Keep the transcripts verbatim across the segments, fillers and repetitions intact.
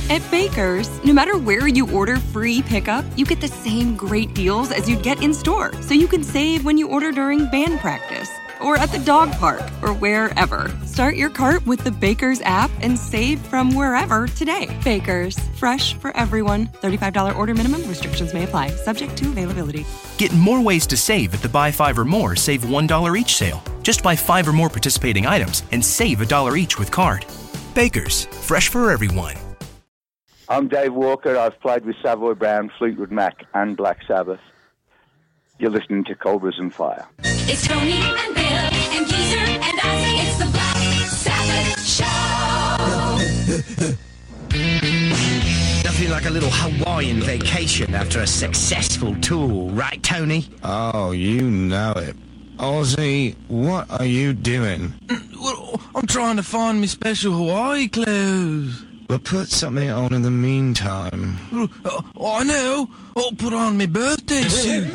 At Baker's, no matter where you order free pickup, you get the same great deals as you'd get in store. So you can save when you order during band practice, or at the dog park, or wherever. Start your cart with the Baker's app and save from wherever today. Baker's, fresh for everyone. thirty-five dollars order minimum. Restrictions may apply. Subject to availability. Get more ways to save at the Buy Five or More, Save one dollar each sale. Just buy five or more participating items and save a dollar each with card. Baker's, fresh for everyone. I'm Dave Walker. I've played with Savoy Brown, Fleetwood Mac, and Black Sabbath. You're listening to Cobras and Fire. It's Tony and Bill and Geezer and Ozzy. It's the Black Sabbath Show. Nothing like a little Hawaiian vacation after a successful tour, right, Tony? Oh, you know it. Ozzy, what are you doing? Well, I'm trying to find me special Hawaii clothes. Well, put something on in the meantime. Oh, I know. I'll put on my birthday suit.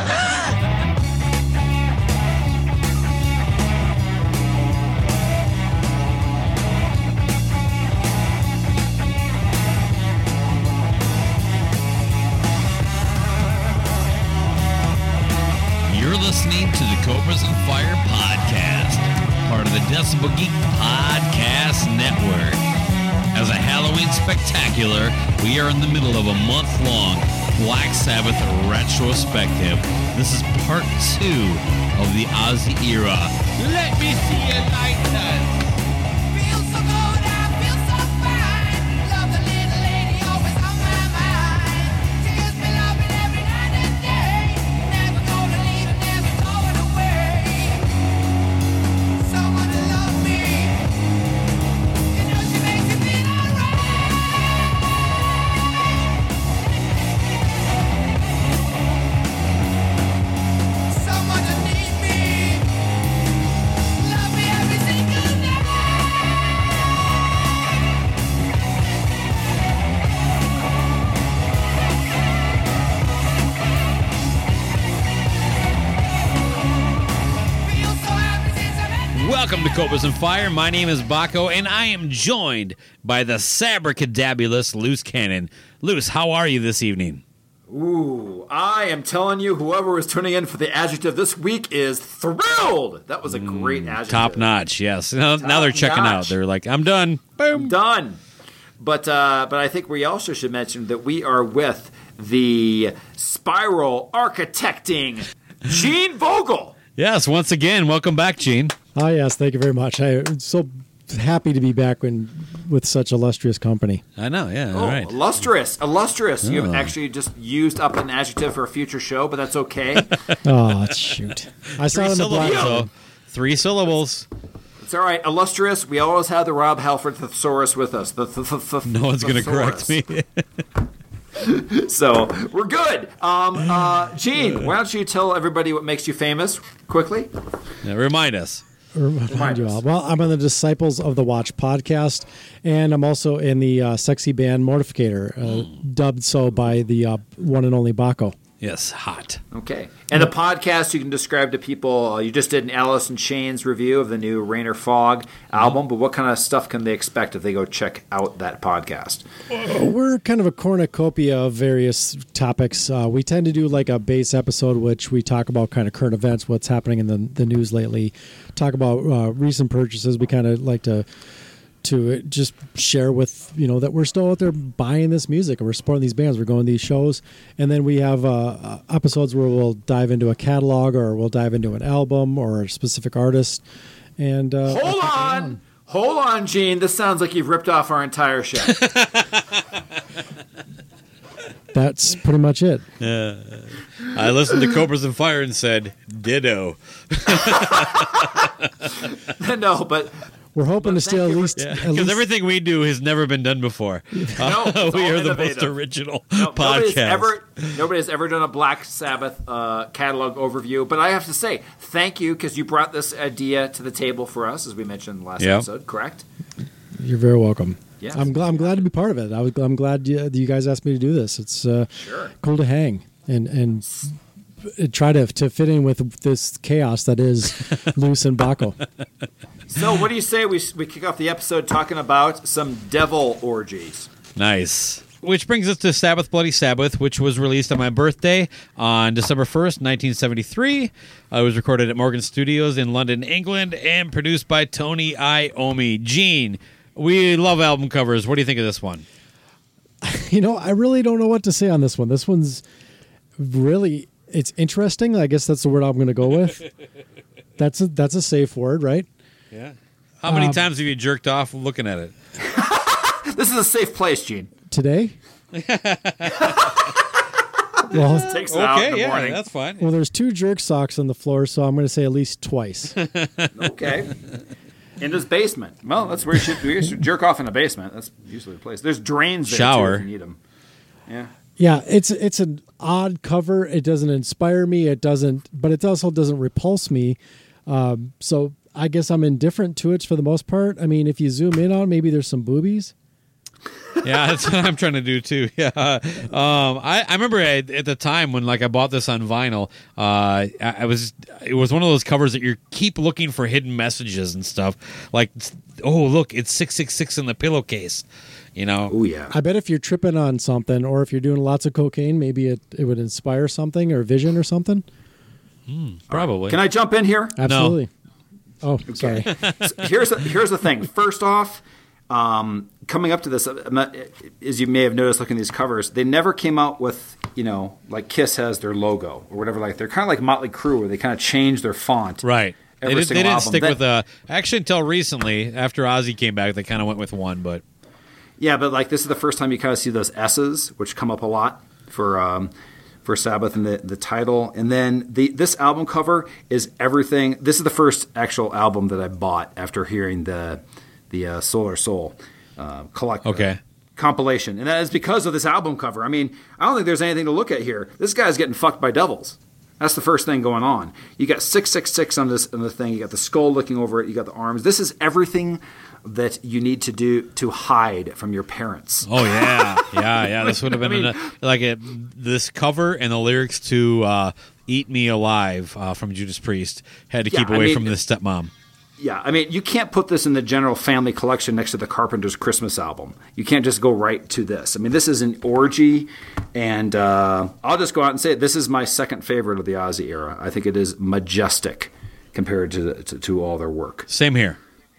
You're listening to the Cobras and Fire podcast, part of the Decibel Geek Podcast Network. As a Halloween spectacular, we are in the middle of a month-long Black Sabbath retrospective. This is part two of the Ozzy era. Let me see you like that. Feel so good, I feel so fine. Love the little lady always on my mind. She gives me loving every night and day. Never gonna leave and never going away. Someone to love me. You know she makes me feel alright. Someone to need me. Love me every single day. Feel so happy since I met you. Welcome to Cobras and Fire. My name is Baco, and I am joined by the sabracadabulous Loose Cannon. Loose, how are you this evening? Ooh, I am telling you, whoever is tuning in for the adjective this week is thrilled. That was a great adjective. Top notch, yes. Now, now they're checking out. notch. They're like, I'm done. Boom. Done. But uh, but I think we also should mention that we are with the spiral architecting Gene Vogel. Yes, once again, welcome back, Gene. Oh, yes, thank you very much. I'm so happy to be back when, with such illustrious company. I know, yeah, all Oh, right. illustrious, illustrious. Oh. You've actually just used up an adjective for a future show, but that's okay. Oh, shoot. I saw it in the black. Syllables, though. Three syllables. It's all right. Illustrious. We always have the Rob Halford thesaurus with us. The th- th- th- No one's going to correct me. So we're good. Um, uh, Gene, why don't you tell everybody what makes you famous quickly? Now, remind us. Remind you all. Well, I'm on the Disciples of the Watch podcast, and I'm also in the uh, sexy band Mortificator, uh, dubbed so by the uh, one and only Baco. Yes, hot. Okay. And the podcast you can describe to people, uh, you just did an Alice in Chains review of the new Rain or Fog album, but what kind of stuff can they expect if they go check out that podcast? We're kind of a cornucopia of various topics. Uh, we tend to do like a base episode, which we talk about kind of current events, what's happening in the, the news lately, talk about uh, recent purchases. We kind of like to to just share with, you know, that we're still out there buying this music and we're supporting these bands. We're going to these shows. And then we have uh, episodes where we'll dive into a catalog or we'll dive into an album or a specific artist. And uh, Hold on. on. Hold on, Gene. This sounds like you've ripped off our entire show. That's pretty much it. Uh, I listened to Cobras and Fire and said, ditto. No, but... We're hoping to steal at least... Because yeah, least... everything we do has never been done before. No, uh, we are innovative. the most original no, podcast. Nobody's ever, nobody's ever done a Black Sabbath uh, catalog overview. But I have to say, thank you, because you brought this idea to the table for us, as we mentioned in the last yep. episode, correct? You're very welcome. Yes. I'm, gl- I'm glad to be part of it. I was, I'm glad you, you guys asked me to do this. It's uh, sure. cool to hang and, and try to, to fit in with this chaos that is Loose and Baco. So what do you say we we kick off the episode talking about some devil orgies? Nice. Which brings us to Sabbath Bloody Sabbath, which was released on my birthday on December first, nineteen seventy-three. Uh, it was recorded at Morgan Studios in London, England, and produced by Tony Iommi. Gene, we love album covers. What do you think of this one? You know, I really don't know what to say on this one. This one's really, it's interesting. I guess that's the word I'm going to go with. That's a, that's a safe word, right? Yeah. How many Um, times have you jerked off looking at it? This is a safe place, Gene. Today? well, Takes it out in the yeah, morning. that's fine. well, there's two jerk socks on the floor, so I'm going to say at least twice. Okay. In his basement. Well, that's where you should, you should jerk off in a basement. That's usually the place. There's drains there, Shower. too, if you need them. Yeah. Yeah, it's it's an odd cover. It doesn't inspire me. It doesn't, but it also doesn't repulse me. Um, so I guess I'm indifferent to it for the most part. I mean, if you zoom in on, it, maybe there's some boobies. Yeah, that's what I'm trying to do too. Yeah, um, I, I remember at, at the time when like I bought this on vinyl. Uh, I, I was it was one of those covers that you keep looking for hidden messages and stuff. Like, oh look, it's six six six in the pillowcase. You know. Oh yeah. I bet if you're tripping on something, or if you're doing lots of cocaine, maybe it, it would inspire something or vision or something. Mm, probably. Can I jump in here? Absolutely. Oh, sorry. So here's the, here's the thing. First off, um, coming up to this, I'm not- as you may have noticed looking at these covers, they never came out with, you know, like Kiss has their logo or whatever. Like they're kind of like Motley Crue, where they kind of change their font. Right. They, Every did, they single didn't album. stick That- with a. Actually, until recently, after Ozzy came back, they kind of went with one. But Yeah, but like this is the first time you kind of see those S's, which come up a lot for um, for Sabbath and the, the title. And then the this album cover is everything. This is the first actual album that I bought after hearing the the uh, Solar Soul uh, collect Okay. uh, compilation, and that is because of this album cover. I mean, I don't think there's anything to look at here. This guy's getting fucked by devils. That's the first thing going on. You got six six six on this on the thing. You got the skull looking over it. You got the arms. This is everything that you need to do to hide from your parents. oh yeah, yeah, yeah. This would have been I mean- a, like a, this cover and the lyrics to uh, "Eat Me Alive" uh, from Judas Priest had to Yeah, keep I away mean- from this stepmom. Yeah, I mean, you can't put this in the general family collection next to the Carpenters' Christmas album. You can't just go right to this. I mean, this is an orgy, and uh, I'll just go out and say it. This is my second favorite of the Ozzy era. I think it is majestic compared to to, to all their work. Same here.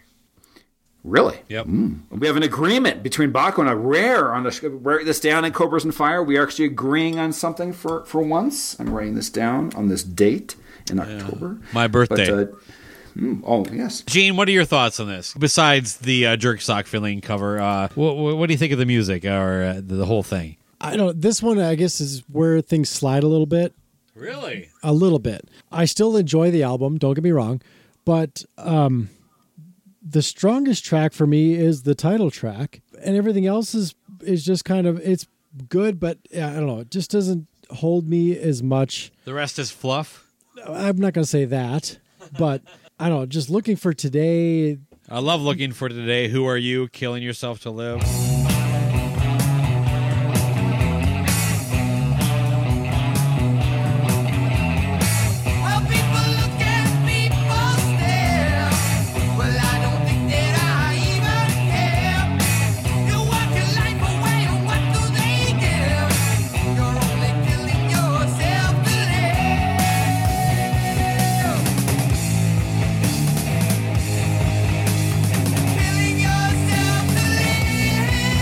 Really? Yep. Mm. We have an agreement between Baco and a rare on the write this down in Cobras and Fire. We are actually agreeing on something for, for once. I'm writing this down on this date in October. My birthday. But, uh, mm, oh yes. Gene, what are your thoughts on this? Besides the uh, jerk sock filling cover, uh, what, what do you think of the music or uh, the, the whole thing? I don't. This one, I guess, is where things slide a little bit. Really? A little bit. I still enjoy the album. Don't get me wrong, but um, the strongest track for me is the title track, and everything else is is just kind of it's good, but I don't know. It just doesn't hold me as much. The rest is fluff? I'm not going to say that, but I don't know. Just looking for today. I love looking for today. Who are you? Killing yourself to live. Well, people look at people stare. Well, I don't think that I even care. You walk your life away, and what do they give? You're only killing yourself to live. Killing yourself to live.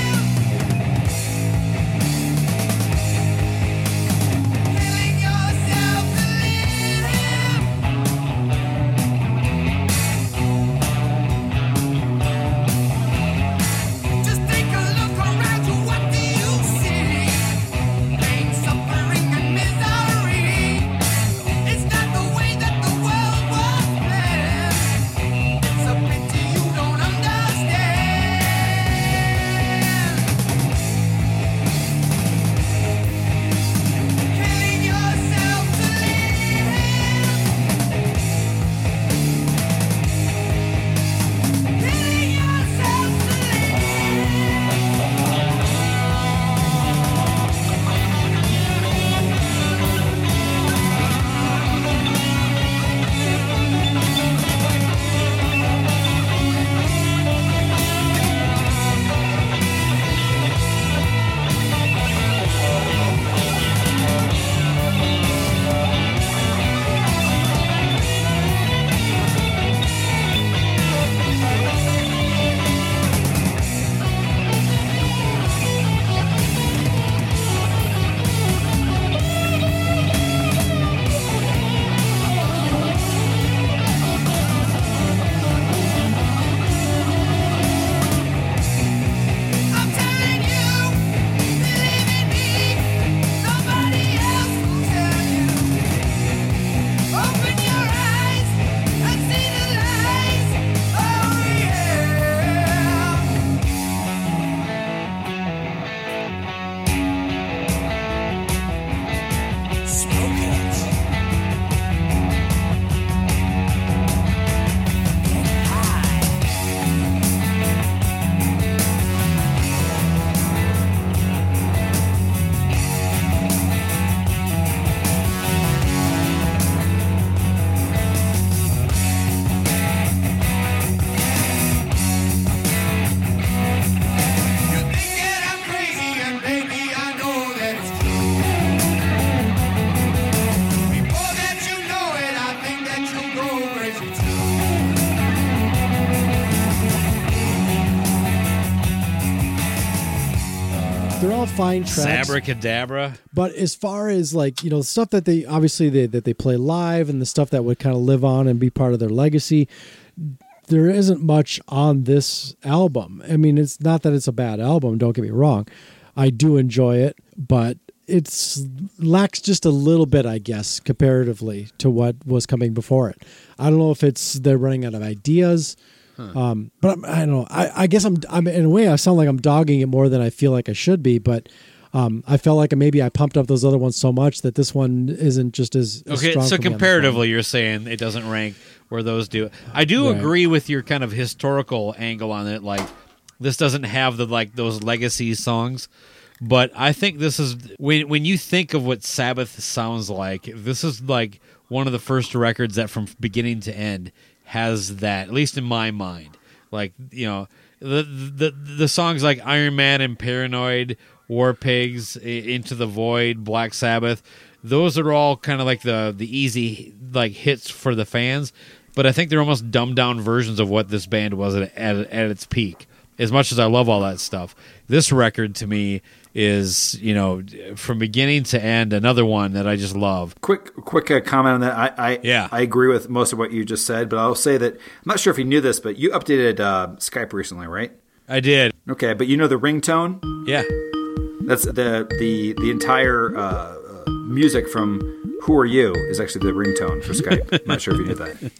they're all fine tracks. Abracadabra. But as far as like, you know, stuff that they obviously they, that they play live and the stuff that would kind of live on and be part of their legacy, there isn't much on this album. I mean, it's not that it's a bad album, don't get me wrong. I do enjoy it, but it's lacks just a little bit, I guess, comparatively to what was coming before it. I don't know if it's they're running out of ideas. Huh. Um, but I'm, I don't know. I, I guess I'm, I'm in a way I sound like I'm dogging it more than I feel like I should be. But um, I felt like maybe I pumped up those other ones so much that this one isn't just as, as okay. strong So for me on comparatively, you're saying it doesn't rank where those do. I do Right. agree with your kind of historical angle on it. Like this doesn't have the like those legacy songs, but I think this is when when you think of what Sabbath sounds like. This is like one of the first records that from beginning to end has that, at least in my mind. Like, you know, the the the songs like Iron Man and Paranoid, War Pigs, Into the Void, Black Sabbath, those are all kind of like the the easy like hits for the fans, but I think they're almost dumbed down versions of what this band was at, at, at its peak. As much as I love all that stuff, this record to me is, you know, from beginning to end, another one that I just love. Quick, quick uh, comment on that. I, I, yeah. I agree with most of what you just said, but I'll say that I'm not sure if you knew this, but you updated uh, Skype recently, right? I did. Okay, but you know the ringtone? Yeah. That's the the the entire uh, uh, music from "Who Are You" is actually the ringtone for Skype. I'm not sure if you knew that.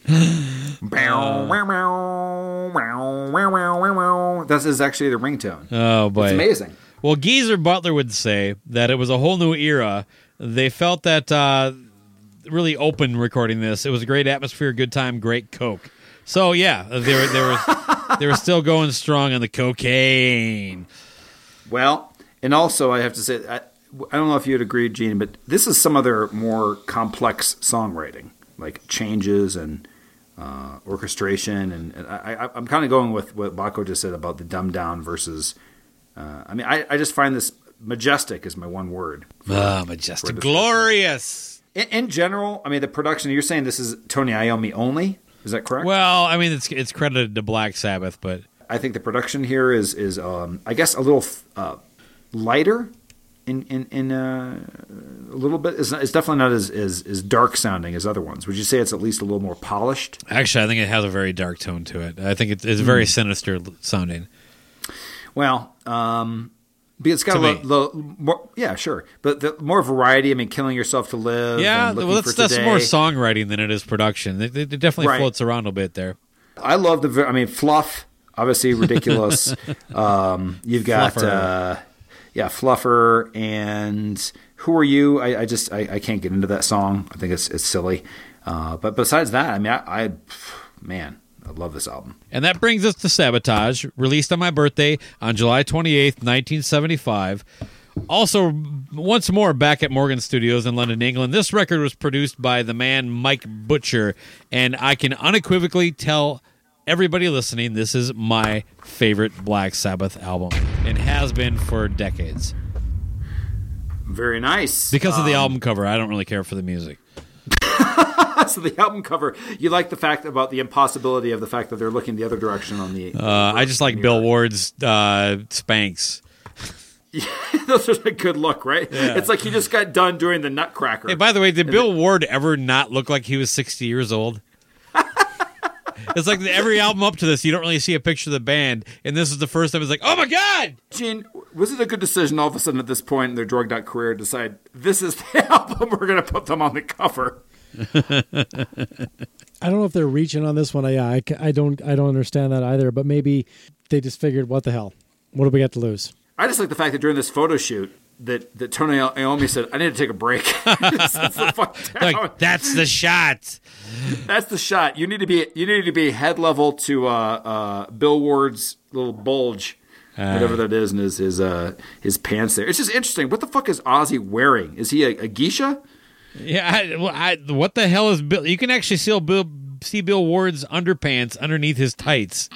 This is actually the ringtone. Oh boy, it's amazing. Well, Geezer Butler would say that it was a whole new era. They felt that uh, really open recording this. It was a great atmosphere, good time, great coke. So yeah, they were they were they were still going strong on the cocaine. Well, and also I have to say, I, I don't know if you'd agree, Gene, but this is some of their more complex songwriting, like changes and uh, orchestration, and, and I, I, I'm kind of going with what Baco just said about the dumbed down versus. Uh, I mean, I, I just find this majestic is my one word. Ah, majestic, glorious. In, in general, I mean, the production. You're saying this is Tony Iommi only. Is that correct? Well, I mean, it's it's credited to Black Sabbath, but I think the production here is is um, I guess a little uh, lighter in in, in uh, a little bit. It's, not, it's definitely not as, as as dark sounding as other ones. Would you say it's at least a little more polished? Actually, I think it has a very dark tone to it. I think it's, it's very mm. sinister sounding. Well, um, it's got to a little, little more, yeah, sure, but the, more variety. I mean, Killing Yourself to Live. Yeah, and well, that's, for that's Today. more songwriting than it is production. It, it definitely right. floats around a bit there. I love the. I mean, Fluff, obviously ridiculous. um, you've got, uh, yeah, Fluffer and Who Are You? I, I just I, I can't get into that song. I think it's it's silly. Uh, but besides that, I mean, I, I man. I love this album. And that brings us to Sabotage, released on my birthday on July twenty-eighth, nineteen seventy-five. Also, once more back at Morgan Studios in London, England. This record was produced by the man Mike Butcher, and I can unequivocally tell everybody listening this is my favorite Black Sabbath album, and has been for decades. Very nice. Because of the um, album cover, I don't really care for the music. So the album cover, you like the fact about the impossibility of the fact that they're looking the other direction on the. Uh, I just like Bill Ward's uh, Spanx. Yeah, those are a good look, right? Yeah. It's like he just got done doing the Nutcracker. Hey, by the way, did Bill Ward ever not look like he was sixty years old? It's like every album up to this, you don't really see a picture of the band, and this is the first time it's like, oh my God! Gene, was it a good decision all of a sudden at this point in their drugged out career to decide this is the album we're going to put them on the cover? I don't know if they're reaching on this one. I, I, I don't I don't understand that either. But maybe they just figured, what the hell? What do we got to lose? I just like the fact that during this photo shoot that, that Tony Iommi said, "I need to take a break." Sit the fuck down. Like, that's the shot. That's the shot. You need to be you need to be head level to uh, uh, Bill Ward's little bulge, uh, whatever that is, in his his uh, his pants there. It's just interesting. What the fuck is Ozzy wearing? Is he a, a geisha? Yeah, I, well, I, what the hell is Bill? You can actually see Bill, see Bill Ward's underpants underneath his tights.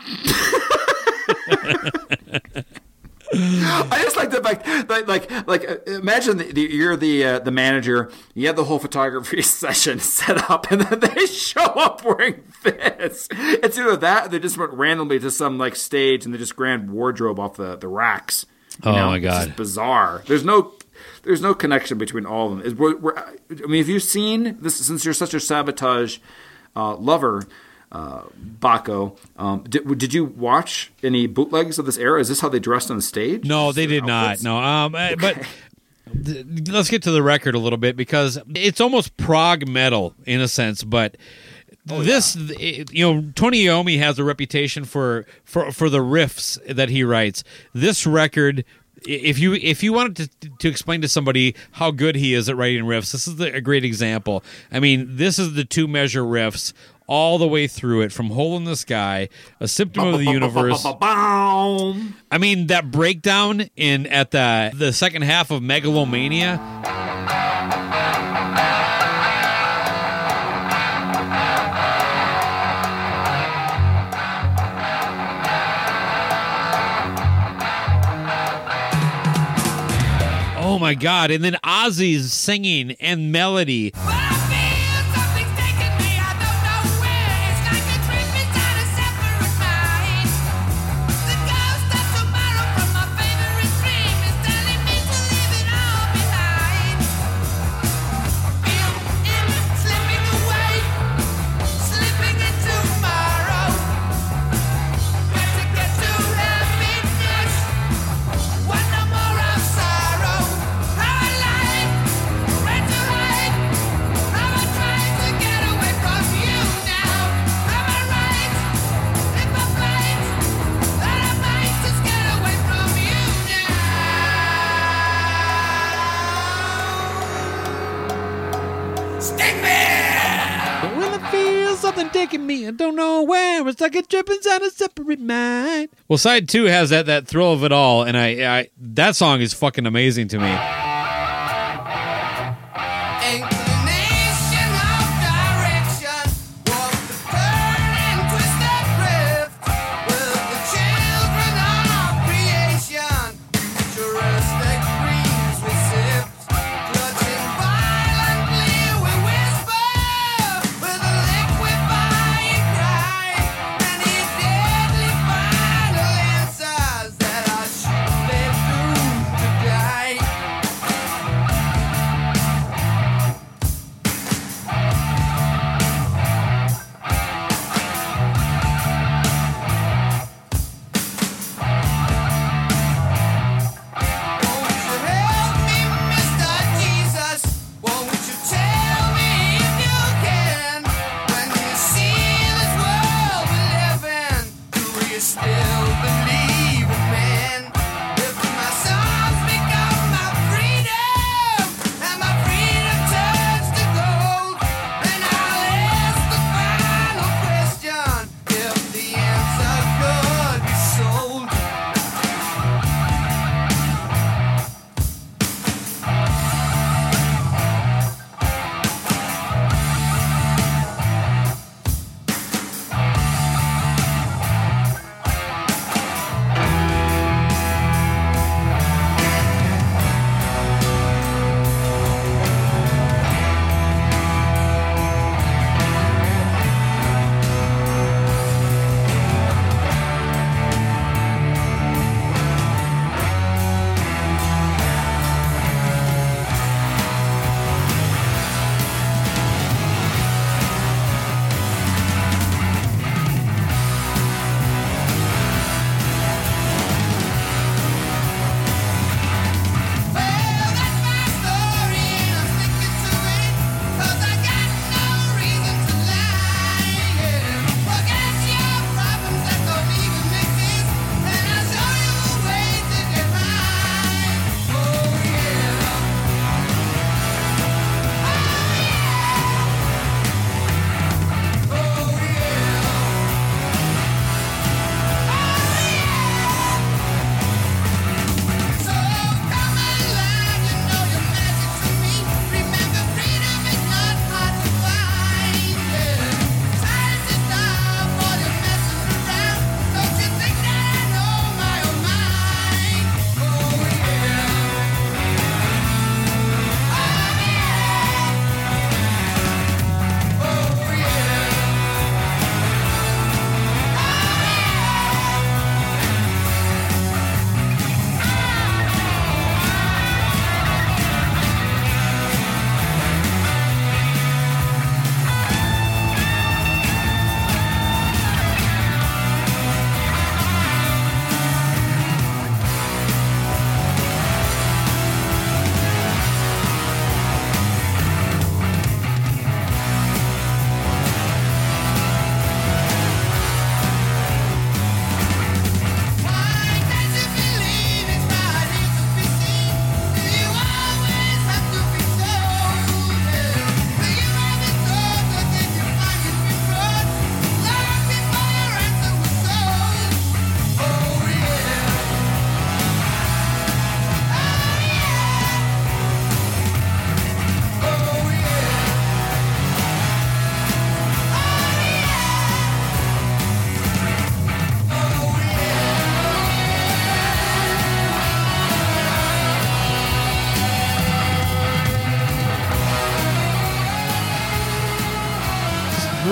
I just like the fact, like, like, like uh, imagine the, the, you're the uh, the manager. You have the whole photography session set up, and then they show up wearing this. It's either that, or they just went randomly to some like stage and they just grabbed wardrobe off the, the racks. You Oh, know? my It's God. just bizarre. There's no, there's no connection between all of them. Is we're, we're, I mean, have you seen this? Since you're such a Sabotage uh, lover, uh, Baco, um, did, did you watch any bootlegs of this era? Is this how they dressed on stage? No, they did not. No, um, uh, but th- let's get to the record a little bit because it's almost prog metal in a sense. But this, it- you know, Tony Iommi has a reputation for for for the riffs that he writes. This record. If you if you wanted to to explain to somebody how good he is at writing riffs, this is the, a great example. I mean, this is the two measure riffs all the way through it, from Hole in the Sky, A Symptom of the Universe. I mean, that breakdown in at the the second half of Megalomania. Oh my God! And then Ozzy's singing and melody. When I feel something taking me, I don't know where. It's like a trip inside a separate mind. Well, side two has that that thrill of it all, and I, I that song is fucking amazing to me.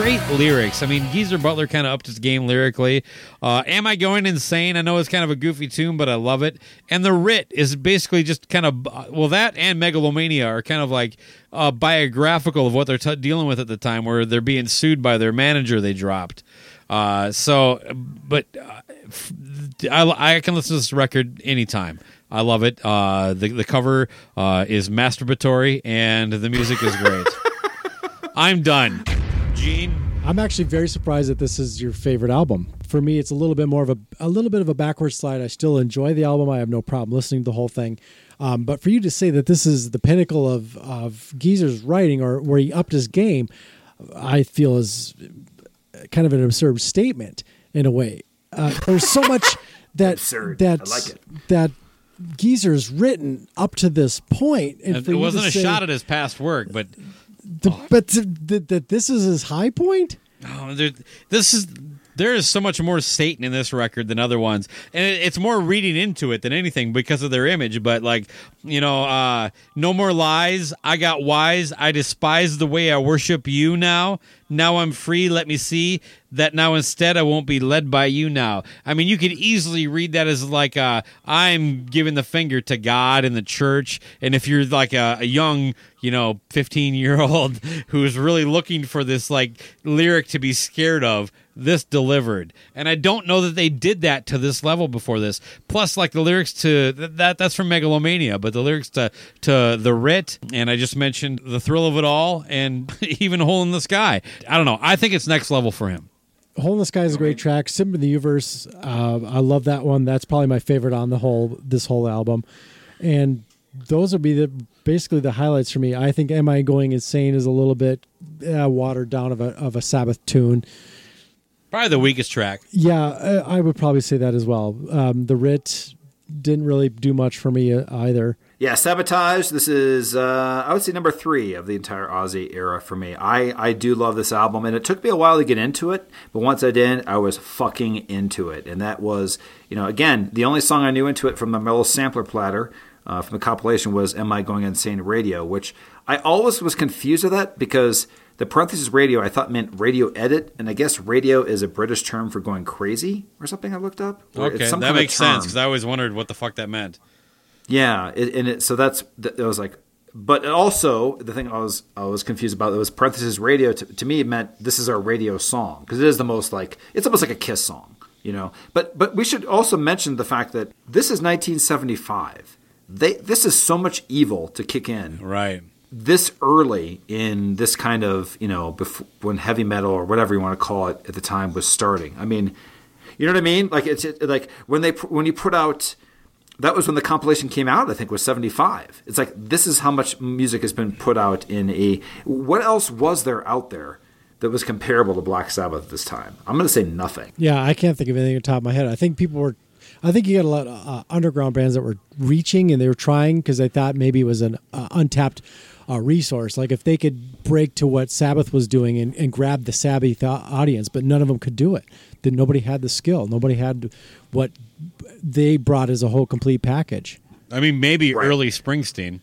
great lyrics. I mean, Geezer Butler kind of upped his game lyrically. Uh, Am I Going Insane? I know it's kind of a goofy tune, but I love it. And The Writ is basically just kind of, well, that and Megalomania are kind of like uh, biographical of what they're t- dealing with at the time, where they're being sued by their manager they dropped. Uh, so, but uh, I, I can listen to this record anytime. I love it. Uh, the the cover uh, is masturbatory, and the music is great. I'm done. Gene? I'm actually very surprised that this is your favorite album. For me, it's a little bit more of a a little bit of a backward slide. I still enjoy the album. I have no problem listening to the whole thing. Um, but for you to say that this is the pinnacle of, of Geezer's writing, or where he upped his game, I feel is kind of an absurd statement in a way. Uh, there's so much that Absurd. that I like it. that Geezer's written up to this point, and And for it you wasn't to a say, shot at his past work, but the, but that that this is his high point. oh, there, this is there is so much more Satan in this record than other ones, and it, it's more reading into it than anything because of their image. But like, you know, uh, no more lies. I got wise. I despise the way I worship you now. Now I'm free. Let me see that now instead I won't be led by you now. I mean, you could easily read that as like uh, I'm giving the finger to God and the church. And if you're like a, a young, you know, fifteen year old who's really looking for this like lyric to be scared of, this delivered. And I don't know that they did that to this level before this. Plus, like the lyrics to th- that that's from Megalomania, but the lyrics to to The Writ, and I just mentioned The Thrill of It All, and even Hole in the Sky. I don't know. I think it's next level for him. Hole in the Sky is a great track. Sympathy in the Universe, uh, I love that one. That's probably my favorite on the whole this whole album. And those would be the basically the highlights for me. I think Am I Going Insane is a little bit uh, watered down of a of a Sabbath tune. Probably the weakest track. Yeah, I, I would probably say that as well. Um, the Writ didn't really do much for me uh, either. Yeah, Sabotage. This is, uh, I would say, number three of the entire Ozzy era for me. I, I do love this album, and it took me a while to get into it, but once I did, I was fucking into it. And that was, you know, again, the only song I knew into it from the Mellow Sampler Platter uh, from the compilation was Am I Going Insane Radio, which I always was confused with that because the parentheses radio I thought meant radio edit, and I guess radio is a British term for going crazy or something I looked up. Or Okay, it's some that kind of makes sense term. because I always wondered what the fuck that meant. Yeah, it, and it, so that's that was like, but also the thing I was I was confused about, it was parentheses radio. To, to me, it meant this is our radio song because it is the most like it's almost like a Kiss song, you know. But but we should also mention the fact that this is nineteen seventy-five. They this is so much evil to kick in right this early in this kind of, you know, before, when heavy metal or whatever you want to call it at the time was starting. I mean, you know what I mean? Like it's it, like when they when you put out. That was when the compilation came out, I think, was seventy-five. It's like, this is how much music has been put out in a... What else was there out there that was comparable to Black Sabbath at this time? I'm going to say nothing. Yeah, I can't think of anything on top of my head. I think people were... I think you got a lot of uh, underground bands that were reaching and they were trying because they thought maybe it was an uh, untapped uh, resource. Like if they could break to what Sabbath was doing and, and grab the Sabbath audience, but none of them could do it. That nobody had the skill. Nobody had what they brought as a whole complete package. I mean, maybe Right. early Springsteen.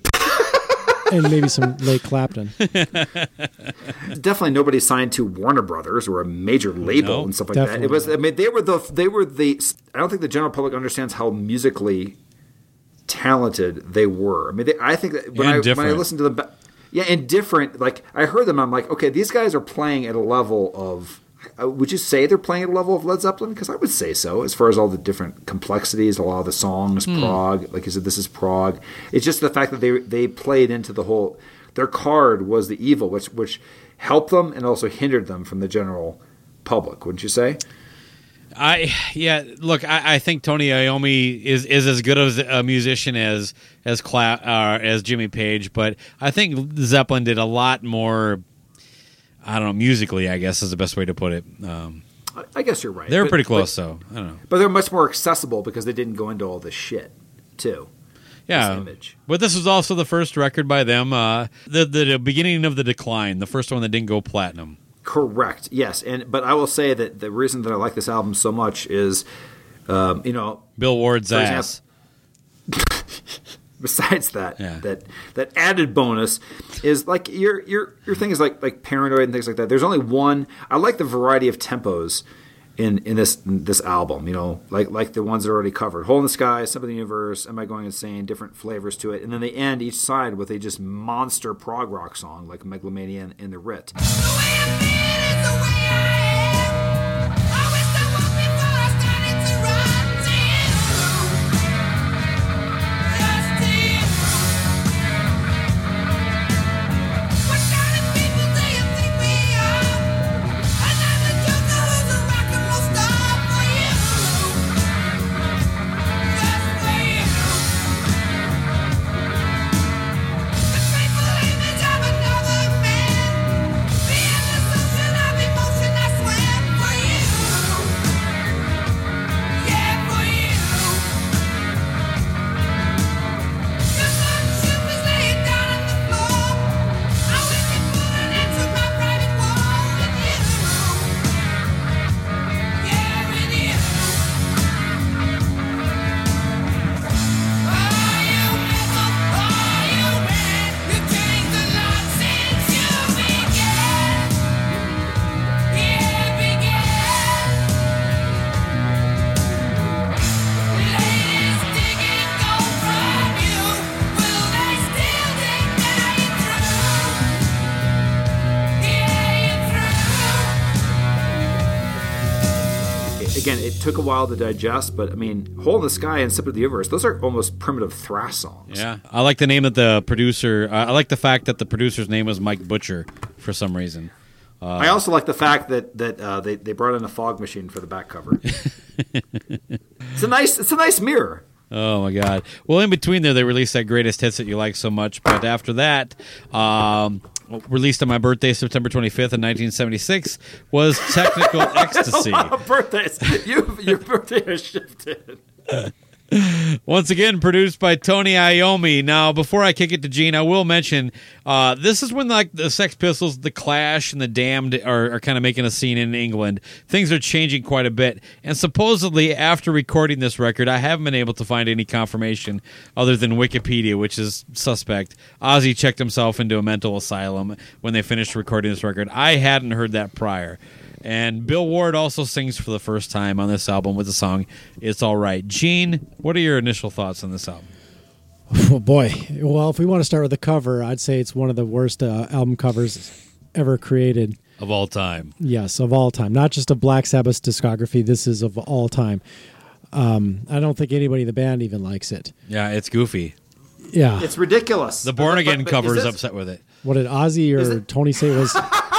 And maybe some late Clapton. Definitely nobody signed to Warner Brothers or a major label No, and stuff like definitely that. It was. I mean, they were the. They were the. I don't think the general public understands how musically talented they were. I mean, they, I think that when And I when I different. listened to them, yeah, and different. Like I heard them, I'm like, okay, these guys are playing at a level of. Uh, would you say they're playing at a level of Led Zeppelin? Because I would say so, as far as all the different complexities, a lot of the songs, Hmm. prog, like you said, this is prog. It's just the fact that they they played into the whole. Their card was the evil, which which helped them and also hindered them from the general public. Wouldn't you say? I yeah. Look, I, I think Tony Iommi is, is as good as a musician as as Cla- uh, as Jimmy Page, but I think Zeppelin did a lot more. I don't know, musically, I guess is the best way to put it. Um, I, I guess you're right. they were But- pretty close, but, though. I don't know. But they're much more accessible because they didn't go into all this shit, too. Yeah, This image. but this was also the first record by them. Uh, the, the the beginning of the decline, the first one that didn't go platinum. Correct. Yes, and but I will say that the reason that I like this album so much is, um, you know, Bill Ward's For ass. besides that, Yeah. that that added bonus is like your your your thing is like like Paranoid and things like that. There's only one. I like the variety of tempos in in this in this album. You know, like like the ones that are already covered. Hole in the Sky, Sympathy of the Universe, Am I Going Insane? Different flavors to it, and then they end each side with a just monster prog rock song like Megalomania and, and The Writ. Again, it took a while to digest, but I mean, Hole in the Sky and Sympathy of the Universe, those are almost primitive thrash songs. Yeah, I like the name of the producer. Uh, I like the fact that the producer's name was Mike Butcher for some reason. Uh, I also like the fact that that uh, they they brought in a fog machine for the back cover. It's a nice it's a nice mirror. Oh my God! Well, in between there, they released that greatest hits that you like so much. But after that, um, released on my birthday, September twenty-fifth, in nineteen seventy-six, was Technical Ecstasy. A lot of birthdays. You, your birthday has shifted. Once again, produced by Tony Iommi. Now, before I kick it to Gene, I will mention uh, this is when like the Sex Pistols, the Clash, and the Damned are, are kind of making a scene in England. Things are changing quite a bit, and supposedly after recording this record, I haven't been able to find any confirmation other than Wikipedia, which is suspect. Ozzy checked himself into a mental asylum when they finished recording this record. I hadn't heard that prior. And Bill Ward also sings for the first time on this album with the song It's All Right. Gene, what are your initial thoughts on this album? Oh, boy. Well, if we want to start with the cover, I'd say it's one of the worst uh, album covers ever created. Of all time. Yes, of all time. Not just of Black Sabbath's discography. This is of all time. Um, I don't think anybody in the band even likes it. Yeah, it's goofy. Yeah. It's ridiculous. The Born Again But- but cover is, is this- upset with it. What did Ozzy or it- Tony say it was?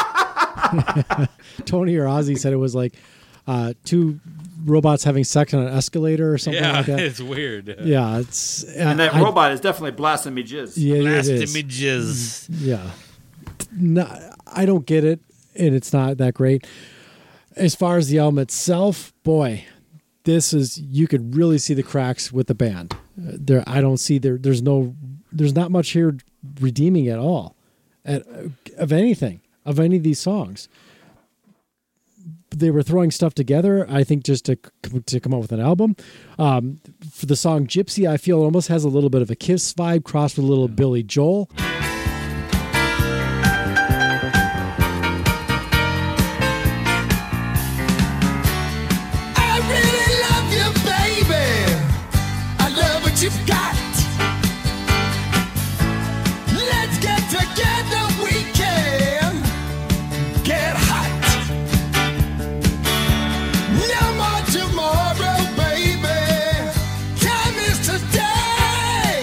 Tony or Ozzy said it was like uh, two robots having sex on an escalator or something Yeah, like that. it's weird. Yeah, it's And that I- robot is definitely blasting me jizz. Yeah, it Last is. images. Yeah, no, I don't get it, and it's not that great. As far as the album itself, boy, this is you could really see the cracks with the band. Uh, There, I don't see there. There's no, there's not much here redeeming at all, at, of anything, of any of these songs. They were throwing stuff together, I think, just to to come up with an album. Um, for the song Gypsy, I feel it almost has a little bit of a Kiss vibe crossed with a little Billy Joel. I really love you, baby. I love what you've got. Let's get together, we can get hot. No more tomorrow, baby. Time is today.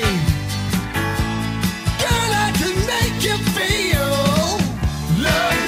Girl, I can make you feel love,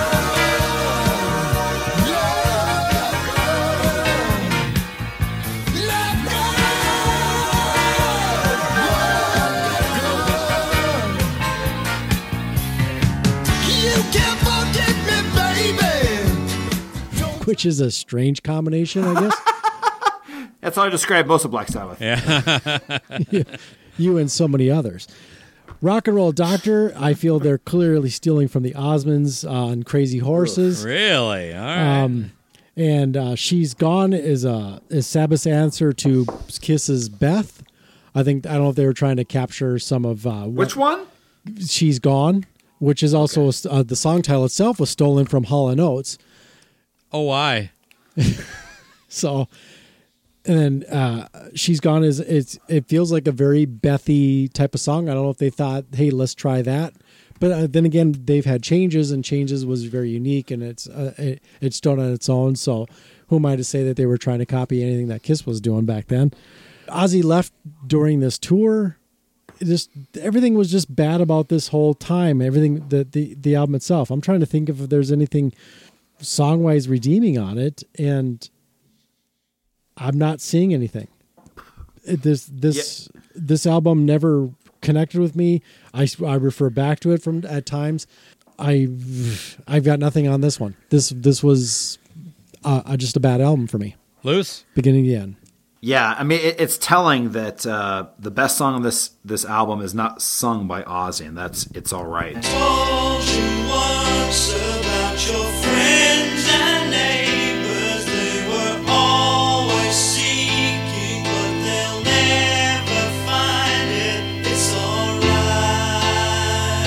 you can't forget me, baby. Which is a strange combination, I guess. That's how I describe most of Black Sabbath. Yeah. You and so many others. Rock and Roll Doctor, I feel they're clearly stealing from the Osmonds on Crazy Horses. Really? All right. Um, and uh, She's Gone is, a, is Sabbath's answer to Kiss's Beth. I think I don't know if they were trying to capture some of uh, what, Which one? She's Gone, which is also uh, the song title itself was stolen from Hall and Oates. Oh, why? So, and then uh, She's Gone is it's it feels like a very Bethy type of song. I don't know if they thought, hey, let's try that. But uh, then again, they've had changes, and changes was very unique, and it's uh, it, it's done on its own. So, who am I to say that they were trying to copy anything that Kiss was doing back then? Ozzy left during this tour. It just everything was just bad about this whole time. Everything the the the album itself. I'm trying to think if there's anything song wise redeeming on it, and I'm not seeing anything. It, this this yeah. this album never connected with me. I, I refer back to it from at times. I I've got nothing on this one. This this was uh, just a bad album for me. Loose beginning to end. Yeah, I mean it, it's telling that uh, the best song on this this album is not sung by Ozzy, and that's "It's All Right." Told you once about your friends and neighbors. They were always seeking, but they'll never find it. It's all right.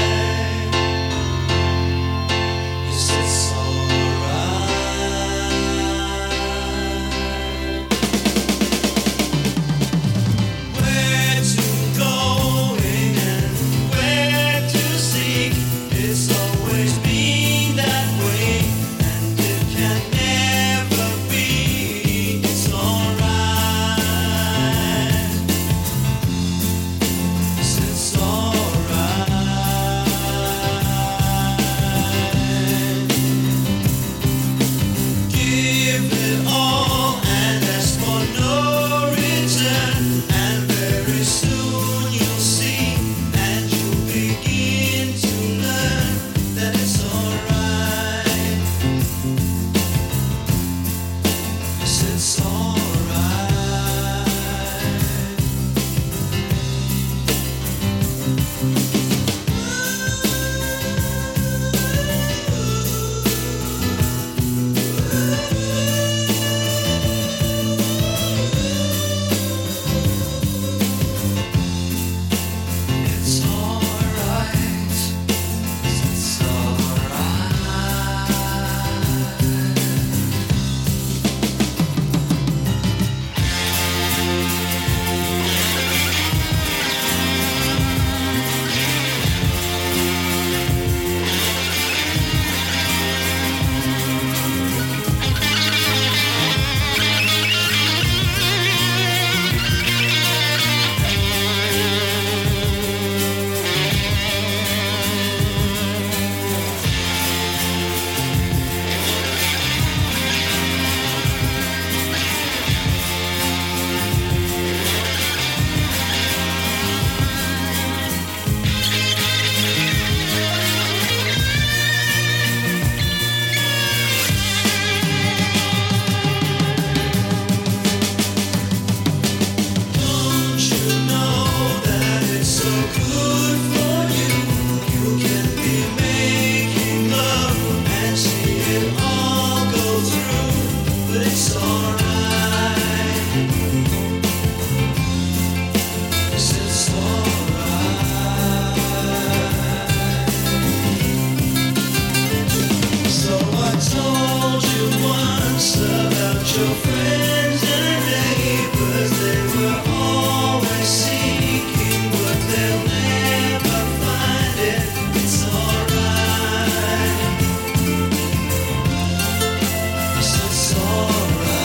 Yes, it's all right. Where to go and where to seek. It's always been that way, and it can never be. It's all right. Yes, it's all right. Give it all and ask for no return, and very soon you'll see, and you'll begin to learn that it's all right. Yes, it's all right. It's all right. It's all right. Don't you know that it's so good for you? You can be making love and see it all go through, but it's all right. Yes, it's all right. So I told you once about your friends and neighbors. They were always seeking, but they'll never find it. It's all right. Yes, it's all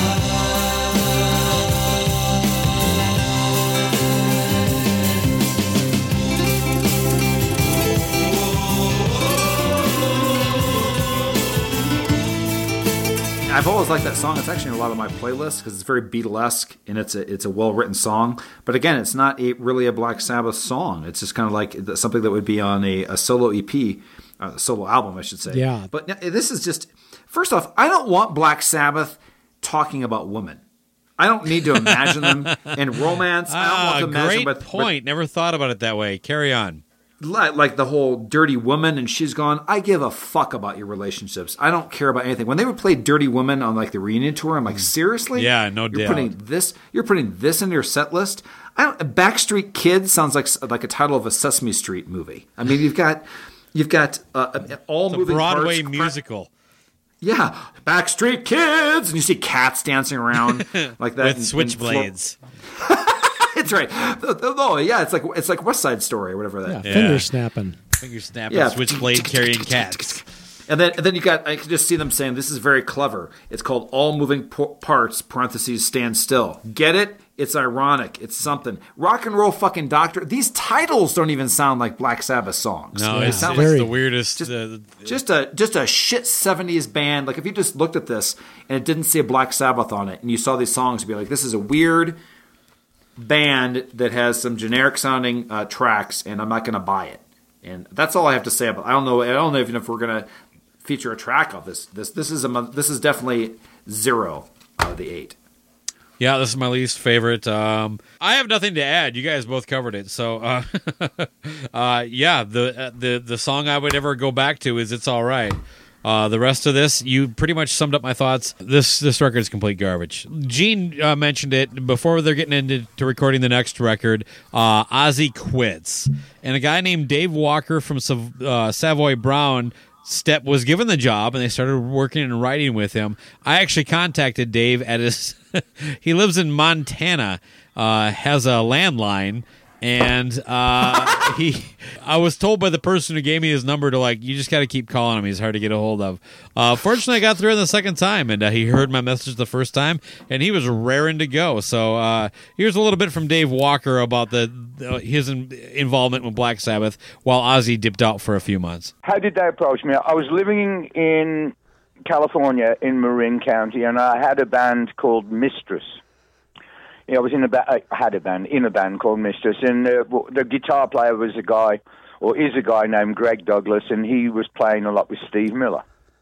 I've always liked that song. It's actually in a lot of my playlists because it's very Beatlesque and it's a it's a well written song. But again, it's not a, really a Black Sabbath song. It's just kind of like something that would be on a, a solo E P, a solo album, I should say. Yeah. But now, this is just first off, I don't want Black Sabbath talking about women. I don't need to imagine them in romance. I don't Ah, want to imagine great with, point. Never thought about it that way. Carry on. Like, like the whole Dirty Woman and She's Gone. I give a fuck about your relationships. I don't care about anything. When they would play Dirty Woman on like the reunion tour, I'm like, seriously? Yeah, no you're doubt. Putting this, you're putting this in your set list. I don't. Backstreet Kids sounds like like a title of a Sesame Street movie. I mean, you've got you've got uh, all It's a moving Broadway parts. musical. Yeah, Backstreet Kids, and you see cats dancing around like that with in- in switchblades. It's right. Oh yeah, it's like it's like West Side Story or whatever that. Yeah, finger snapping. Finger snapping, Yeah. switchblade carrying cats. And then, and then you got, I can just see them saying, this is very clever. It's called All Moving po- Parts, parentheses, Stand Still. Get it? It's ironic. It's something. Rock and Roll Fucking Doctor. These titles don't even sound like Black Sabbath songs. No, They it's, sound it's like the weirdest. just, uh, just a just a shit seventies band. Like if you just looked at this and it didn't say Black Sabbath on it and you saw these songs, you'd be like, this is a weird band that has some generic sounding uh, tracks and I'm not going to buy it. And that's all I have to say about it. I don't know. I don't know even if we're going to feature a track of this. This this is a this is definitely zero out of the eight. Yeah, this is my least favorite. Um, I have nothing to add. You guys both covered it. So, uh, uh, yeah, the uh, the the song I would ever go back to is "It's All Right." Uh, the rest of this, you pretty much summed up my thoughts. This this record is complete garbage. Gene uh, mentioned it before they're getting into to recording the next record. Uh, Ozzy quits, and a guy named Dave Walker from Sav- uh, Savoy Brown Step was given the job, and they started working and writing with him. I actually contacted Dave at his. He lives in Montana, uh, has a landline. And uh, he, I was told by the person who gave me his number to like, you just got to keep calling him. He's hard to get a hold of. Uh, fortunately, I got through the second time, and uh, he heard my message the first time, and he was raring to go. So uh, here's a little bit from Dave Walker about the uh, his in- involvement with Black Sabbath while Ozzy dipped out for a few months. How did they approach me? I was living in California in Marin County, and I had a band called Mistress. Yeah, I was in a ba- I had a band in a band called Mistress, and uh, the guitar player was a guy, or is a guy named Greg Douglas, and he was playing a lot with Steve Miller.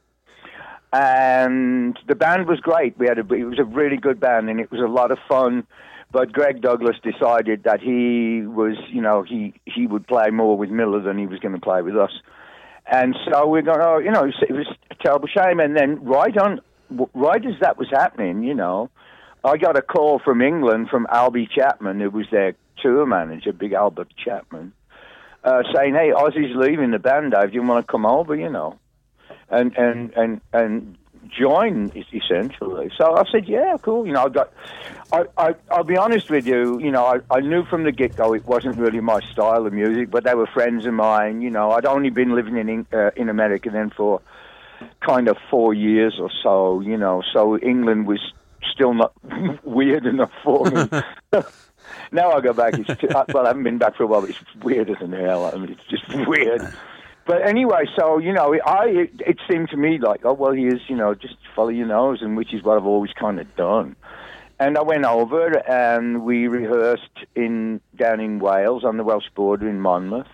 And the band was great. We had a, it was a really good band, and it was a lot of fun. But Greg Douglas decided that he was, you know, he he would play more with Miller than he was going to play with us. And so we're going, oh, you know, it was a terrible shame. And then right on, right as that was happening, you know. I got a call from England from Albie Chapman, who was their tour manager, Big Albert Chapman, uh, saying, "Hey, Ozzy's leaving the band, Dave. Do you want to come over, you know, and and and and join?" Essentially. So I said, "Yeah, cool." You know, I got. I, I I'll be honest with you. You know, I, I knew from the get go it wasn't really my style of music, but they were friends of mine. You know, I'd only been living in uh, in America then for kind of four years or so. You know, so England was still not weird enough for me. Now I go back, it's too, well, I haven't been back for a while, but it's weirder than hell. I mean, it's just weird. But anyway, so, you know, I it, it seemed to me like, oh, well, here's, you know, just follow your nose, and which is what I've always kind of done. And I went over, and we rehearsed in down in Wales, on the Welsh border in Monmouth.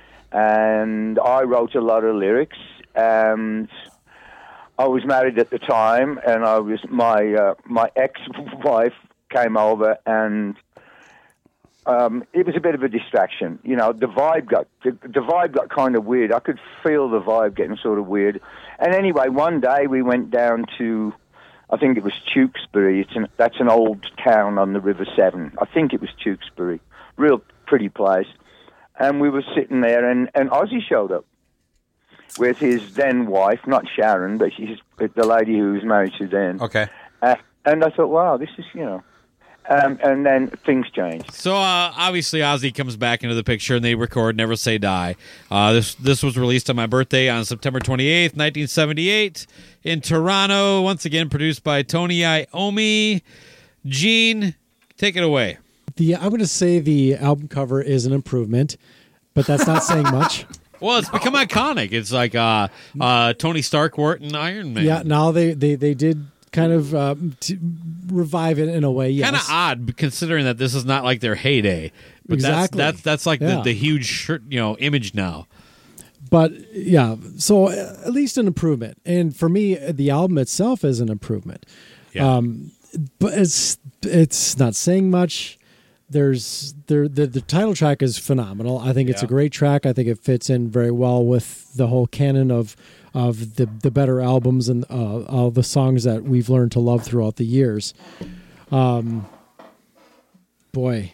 And I wrote a lot of lyrics, and I was married at the time, and I was my uh, my ex-wife came over, and um, it was a bit of a distraction. You know, the vibe got the, the vibe got kind of weird. I could feel the vibe getting sort of weird. And anyway, one day we went down to, I think it was Tewkesbury. It's an, that's an old town on the River Severn. I think it was Tewkesbury, real pretty place. And we were sitting there, and, and Ozzy showed up with his then wife, not Sharon, but she's the lady who was married to then. Okay. Uh, and I thought, wow, this is, you know. Um, and then things changed. So uh, obviously Ozzy comes back into the picture, and they record "Never Say Die." Uh, this this was released on my birthday on September twenty-eighth, nineteen seventy-eight, in Toronto. Once again, produced by Tony Iommi. Gene, take it away. The I'm going to say the album cover is an improvement, but that's not saying much. Well, it's become iconic. It's like uh, uh, Tony Stark wore it in Iron Man. Yeah, now they, they, they did kind of uh, t- revive it in a way, yes. Kind of odd, considering that this is not like their heyday. But Exactly. That's, that's, that's like Yeah. the, the huge shirt, you know, image now. But, yeah, so uh, at least an improvement. And for me, the album itself is an improvement. Yeah. Um, but it's it's not saying much. there's there the, the title track is phenomenal. I think it's Yeah. a great track. I think it fits in very well with the whole canon of of the the better albums and uh, all the songs that we've learned to love throughout the years. Um, boy,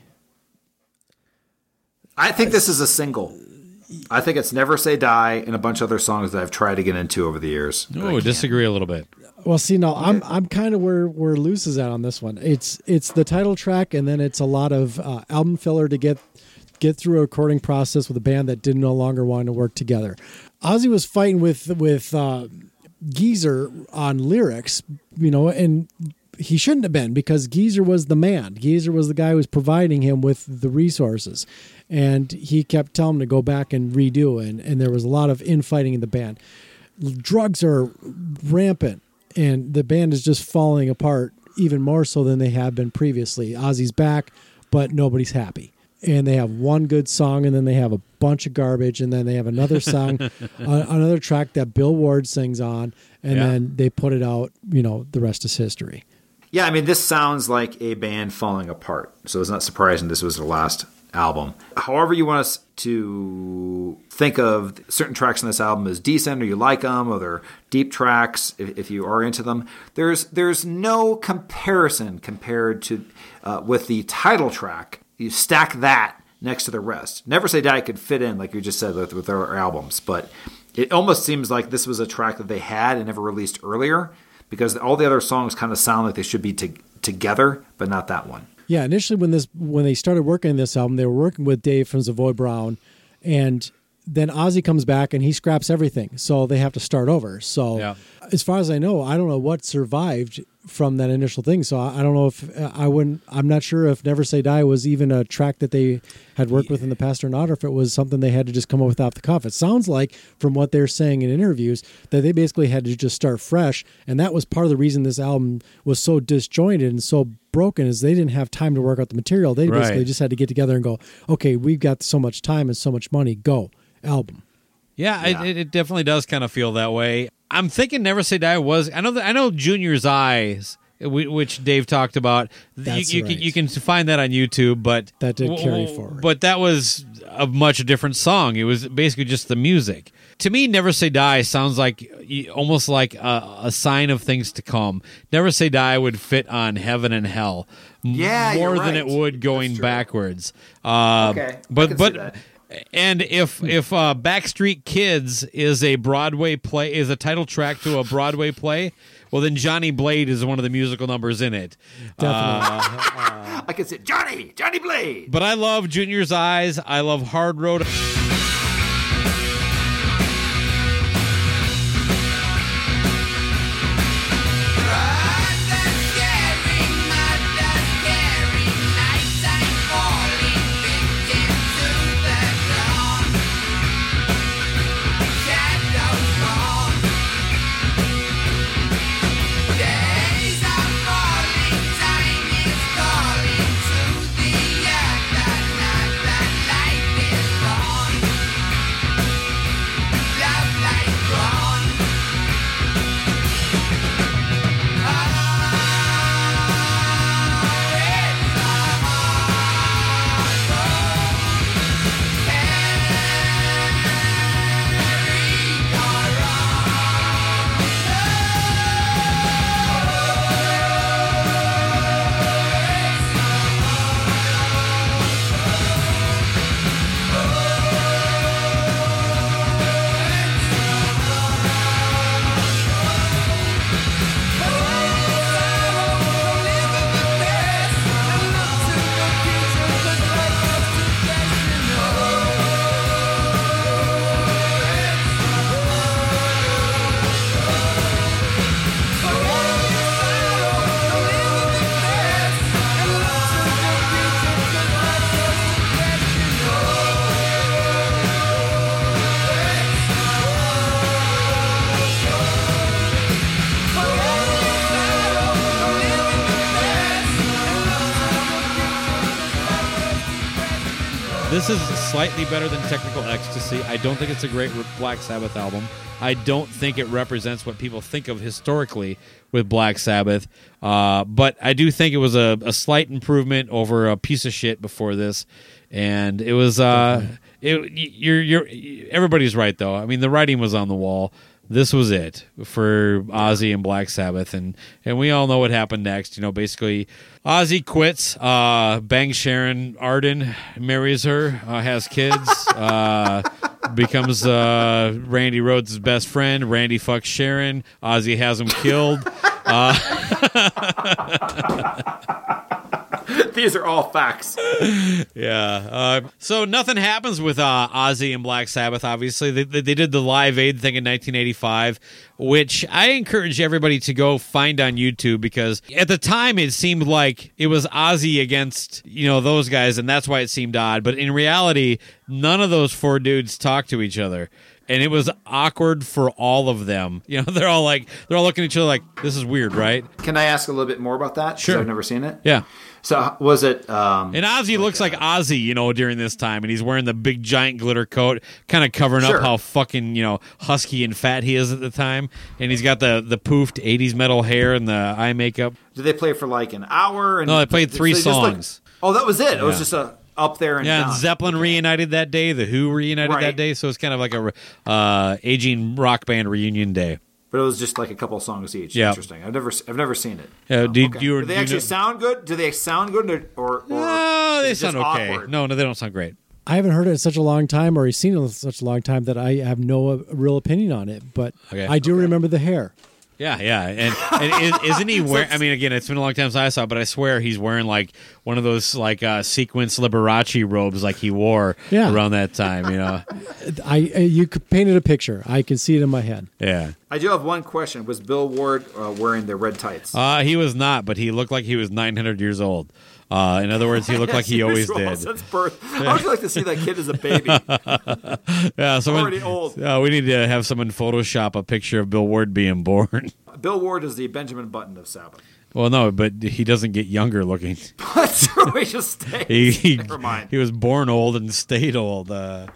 I think this is a single. I think it's Never Say Die and a bunch of other songs that I've tried to get into over the years. Oh, disagree a little bit. well, see, no, I'm I'm kind of where where Luce is at on this one. It's it's the title track, and then it's a lot of uh, album filler to get get through a recording process with a band that did no longer want to work together. Ozzy was fighting with with uh, Geezer on lyrics, you know, and he shouldn't have been, because Geezer was the man. Geezer was the guy who was providing him with the resources, and he kept telling him to go back and redo, and, and there was a lot of infighting in the band. Drugs are rampant, and the band is just falling apart even more so than they have been previously. Ozzy's back, but nobody's happy. And they have one good song, and then they have a bunch of garbage, and then they have another song, uh, another track that Bill Ward sings on, and Yeah. then they put it out. You know, the rest is history. Yeah, I mean, this sounds like a band falling apart, so it's not surprising this was their last album. However you want us to think of certain tracks on this album as decent, or you like them, or they're deep tracks, if, if you are into them, there's there's no comparison compared to uh, with the title track. You stack that next to the rest. Never Say Die could fit in, like you just said, with, with our albums, but it almost seems like this was a track that they had and never released earlier, because all the other songs kind of sound like they should be to, together, but not that one. Yeah, initially when this when they started working on this album, they were working with Dave from Savoy Brown, and then Ozzy comes back and he scraps everything, so they have to start over. So Yeah. as far as I know, I don't know what survived from that initial thing. So I, I don't know if uh, I wouldn't. I'm not sure if Never Say Die was even a track that they had worked with in the past or not, or if it was something they had to just come up with off the cuff. It sounds like, from what they're saying in interviews, that they basically had to just start fresh, and that was part of the reason this album was so disjointed and so broken, is they didn't have time to work out the material. They Right. basically just had to get together and go, okay, we've got so much time and so much money, go, album. Yeah, It, it definitely does kind of feel that way. I'm thinking Never Say Die was. I know that I know Junior's Eyes, wh- which Dave talked about. That's you, you, right. can, you can find that on YouTube, but That did carry w- forward. But that was a much different song. It was basically just the music. To me, Never Say Die sounds like y- almost like a, a sign of things to come. Never Say Die would fit on Heaven and Hell m- Yeah, more you're than it right. would going backwards. Uh, Okay, I but can see but. that. And if if uh, Backstreet Kids is a Broadway play, is a title track to a Broadway play, well then Johnny Blade is one of the musical numbers in it. Uh, I can say Johnny, Johnny Blade. but I love Junior's Eyes. I love Hard Road. This is slightly better than Technical Ecstasy. I don't think it's a great Black Sabbath album. I don't think it represents what people think of historically with Black Sabbath. Uh, but I do think it was a, a slight improvement over a piece of shit before this. And it was, uh, it, you're, you're, everybody's right, though. I mean, the writing was on the wall. This was it for Ozzy and Black Sabbath, and, and we all know what happened next. You know, basically, Ozzy quits, uh, bangs Sharon Arden, marries her, uh, has kids, uh, becomes uh, Randy Rhoads' best friend. Randy fucks Sharon. Ozzy has him killed. Uh, These are all facts. Yeah. Uh, so nothing happens with uh, Ozzy and Black Sabbath, obviously. They, they, they did the Live Aid thing in nineteen eighty-five, which I encourage everybody to go find on YouTube, because at the time it seemed like it was Ozzy against, you know, those guys, and that's why it seemed odd. But in reality, none of those four dudes talked to each other. And it was awkward for all of them. You know, they're all like, they're all looking at each other like, this is weird, right? Can I ask a little bit more about that? 'Cause Sure. I've never seen it. Yeah. So was it... Um, And Ozzy looks like Ozzy, you know, during this time. And he's wearing the big giant glitter coat, kind of covering Sure. up how fucking, you know, husky and fat he is at the time. And he's got the, the poofed eighties metal hair and the eye makeup. Did they play for like an hour? And No, they played three so just like- songs. oh, that was it. It was Yeah. just a up there and Yeah, down. and Zeppelin reunited that day. The Who reunited Right. that day. So it's kind of like a uh, aging rock band reunion day. But it was just like a couple of songs each. Yeah. Interesting. I've never, I've never seen it. Uh, do, Okay. do, you, Do they do you actually know- sound good? Do they sound good, or or, or No, they is it just sound okay. awkward? No, no, they don't sound great. I haven't heard it in such a long time, or seen it in such a long time, that I have no uh, real opinion on it. But Okay. I do remember the hair. Yeah, yeah, and, and is, isn't he wearing? I mean, again, it's been a long time since I saw it, but I swear he's wearing like one of those like uh, sequence Liberace robes like he wore Yeah. around that time. You know? I uh, you could painted a picture. I can see it in my head. Yeah. I do have one question. Was Bill Ward uh, wearing the red tights? Uh, he was not, but he looked like he was nine hundred years old. Uh, in other words, he looked like he always did. Since birth. How would you like to see that kid as a baby? Yeah, someone, Already old. Uh, we need to have someone Photoshop a picture of Bill Ward being born. Bill Ward is the Benjamin Button of Sabbath. Well, no, but he doesn't get younger looking. But we just stay. He, he, Never mind. he was born old and stayed old. Uh,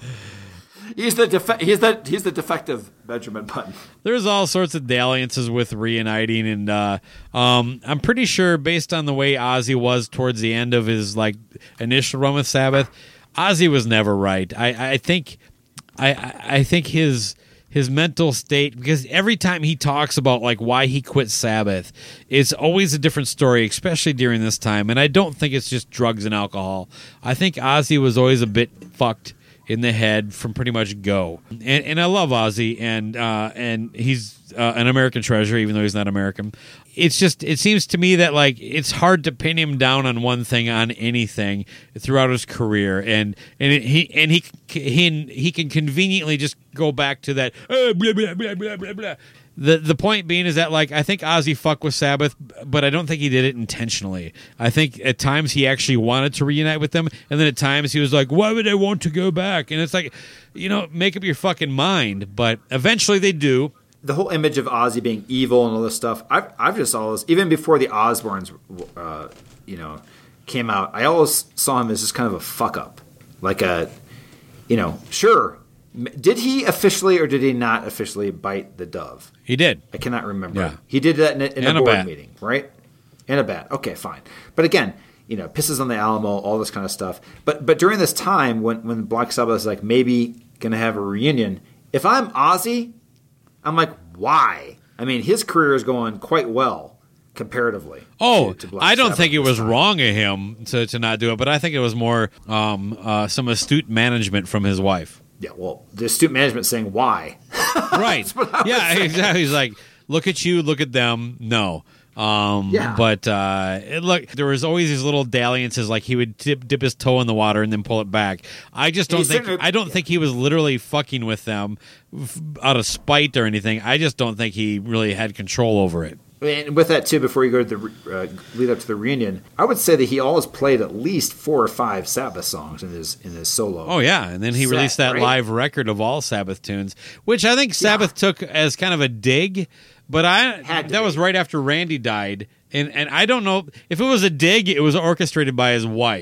He's the defe- he's the he's the defective Benjamin Button. There's all sorts of dalliances with reuniting, and uh, um, I'm pretty sure, based on the way Ozzy was towards the end of his like initial run with Sabbath, Ozzy was never right. I, I think, I, I I think his his mental state, because every time he talks about like why he quit Sabbath, it's always a different story, especially during this time. And I don't think it's just drugs and alcohol. I think Ozzy was always a bit fucked in the head from pretty much go. And, and I love Ozzy, and uh, and he's uh, an American treasure, even though he's not American. It's just, it seems to me that like it's hard to pin him down on one thing, on anything throughout his career, and and it, he and he he he can conveniently just go back to that uh, blah, blah, blah, blah, blah, blah. The the point being is that like I think Ozzy fucked with Sabbath, but I don't think he did it intentionally. I think at times he actually wanted to reunite with them, and then at times he was like, "Why would I want to go back?" And it's like, you know, make up your fucking mind. But eventually they do. The whole image of Ozzy being evil and all this stuff, I've I've just always, even before the Osbournes, uh, you know, came out, I always saw him as just kind of a fuck up, like a, you know, sure. Did he officially or did he not officially bite the dove? He did. I cannot remember. Yeah. He did that in a, in And a a board bat. meeting, right? And a bat. Okay, fine. But again, you know, pisses on the Alamo, all this kind of stuff. But but during this time when, when Black Sabbath is like maybe going to have a reunion, if I'm Ozzy, I'm like, why? I mean, his career is going quite well comparatively. Oh, to- to Black I don't Sabbath think it this was time. wrong of him to, to not do it, but I think it was more um, uh, some astute management from his wife. Yeah, well, the astute management saying why. Right. Yeah, exactly. He's like, look at you, look at them. No. Um, Yeah. But uh, it, look, there was always these little dalliances, like he would dip, dip his toe in the water and then pull it back. I just don't He's think certainly- I don't think he was literally fucking with them f- out of spite or anything. I just don't think he really had control over it. And with that too, before you go to the re- uh, lead up to the reunion, I would say that he always played at least four or five Sabbath songs in his in his solo. Oh yeah, and then he set, released that right? live record of all Sabbath tunes, which I think Sabbath took as kind of a dig. But I Had to that be. was right after Randy died, and and I don't know if it was a dig. It was orchestrated by his wife,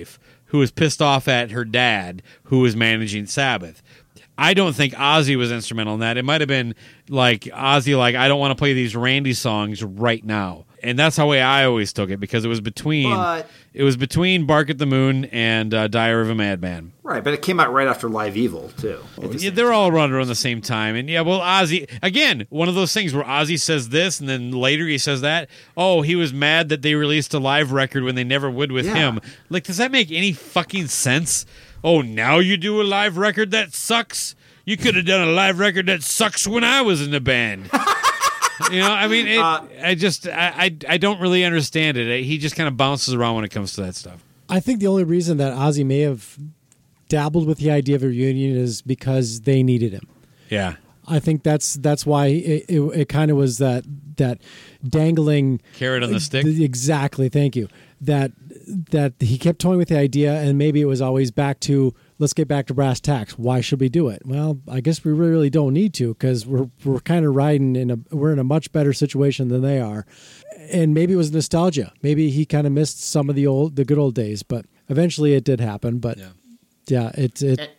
who was pissed off at her dad, who was managing Sabbath. I don't think Ozzy was instrumental in that. It might have been like Ozzy, like, I don't want to play these Randy songs right now. And that's how way I always took it, because it was between But- it was between Bark at the Moon and uh, Diary of a Madman. Right, but it came out right after Live Evil, too. At the Yeah, same they're all around around the same time. And yeah, well, Ozzy, again, one of those things where Ozzy says this and then later he says that. Oh, he was mad that they released a live record when they never would with Yeah. him. Like, does that make any fucking sense? Oh, now you do a live record that sucks? You could have done a live record that sucks when I was in the band. You know, I mean, it, Uh, I just, I, I, I don't really understand it. He just kind of bounces around when it comes to that stuff. I think the only reason that Ozzy may have dabbled with the idea of a reunion is because they needed him. Yeah. I think that's that's why it, it, it kind of was that that dangling Carrot on the stick? Exactly. Thank you. That that he kept toying with the idea, and maybe it was always back to, let's get back to brass tacks. Why should we do it? Well, I guess we really don't need to, because we're we're kind of riding in a we're in a much better situation than they are, and maybe it was nostalgia. Maybe he kind of missed some of the old the good old days, but eventually it did happen. But yeah, yeah it it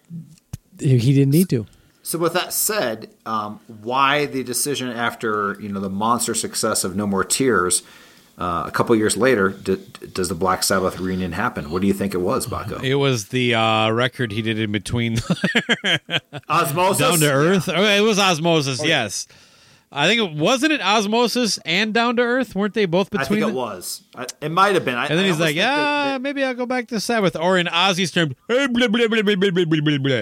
he didn't need to. So with that said, um, why the decision after, you know, the monster success of No More Tears, uh, a couple years later, d- does the Black Sabbath reunion happen? What do you think it was, Baco? It was the uh, record he did in between Osmosis? Down to Earth. Yeah. Oh, it was Osmosis, Oh, yes. I think it wasn't it Osmosis and Down to Earth? Weren't they both I between? think it the- was. I, it might have been. I, And then I he's almost like, think "Yeah, that- that- maybe I'll go back to Sabbath." Or in Ozzy's term, "Hey, blah, blah, blah, blah, blah, blah, blah, blah."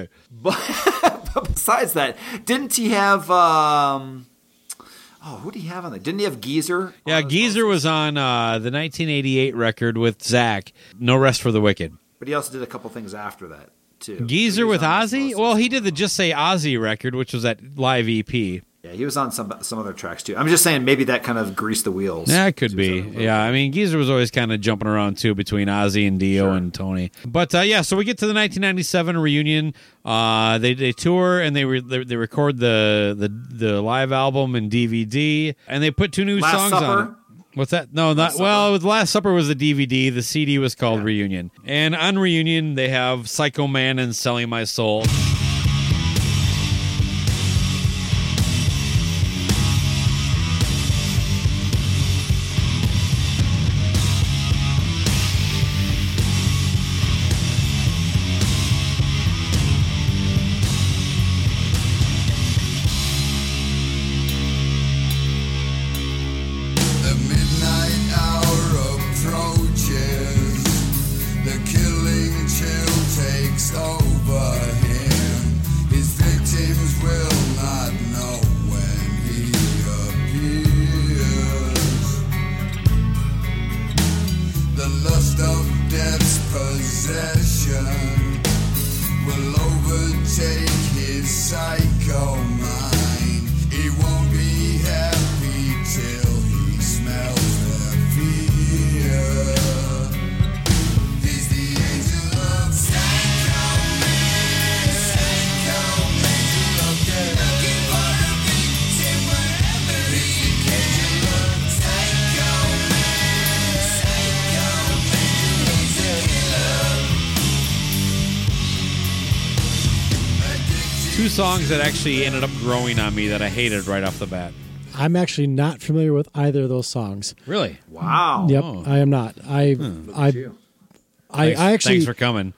But besides that, didn't he have? Um, oh, who did he have on there? Didn't he have Geezer? Yeah, Geezer was on uh, the nineteen eighty-eight record with Zach, No Rest for the Wicked. But he also did a couple things after that too. Geezer He was with on Ozzy? Well, he did the Just Say Ozzy record, which was that live E P. Yeah, he was on some some other tracks too. I'm just saying maybe that kind of greased the wheels. Yeah, it could be. Yeah, I mean, Geezer was always kind of jumping around too between Ozzy and Dio and Tony. But uh, yeah, so we get to the nineteen ninety-seven reunion. Uh, they they tour and they re- they, they record the, the the live album and D V D, and they put two new Last songs Supper? on it. What's that? No, not Last well. The Last Supper was the D V D. The C D was called Reunion. And on Reunion, they have Psycho Man and Selling My Soul. The midnight hour approaches. The killing chill takes over him. His victims will not know when he appears. The lust of death's possession will overtake his psycho mind. He won't be happy till he smells their fear. He's the angel of Psycho Man, Psycho Man, looking for a victim wherever he can. Psycho Man, Psycho Man, he's a killer. Two songs that actually ended up growing on me that I hated right off the bat. I'm actually not familiar with either of those songs. Really? Wow. Yep, Oh. I am not. I I, I, Thanks, I actually thanks for coming.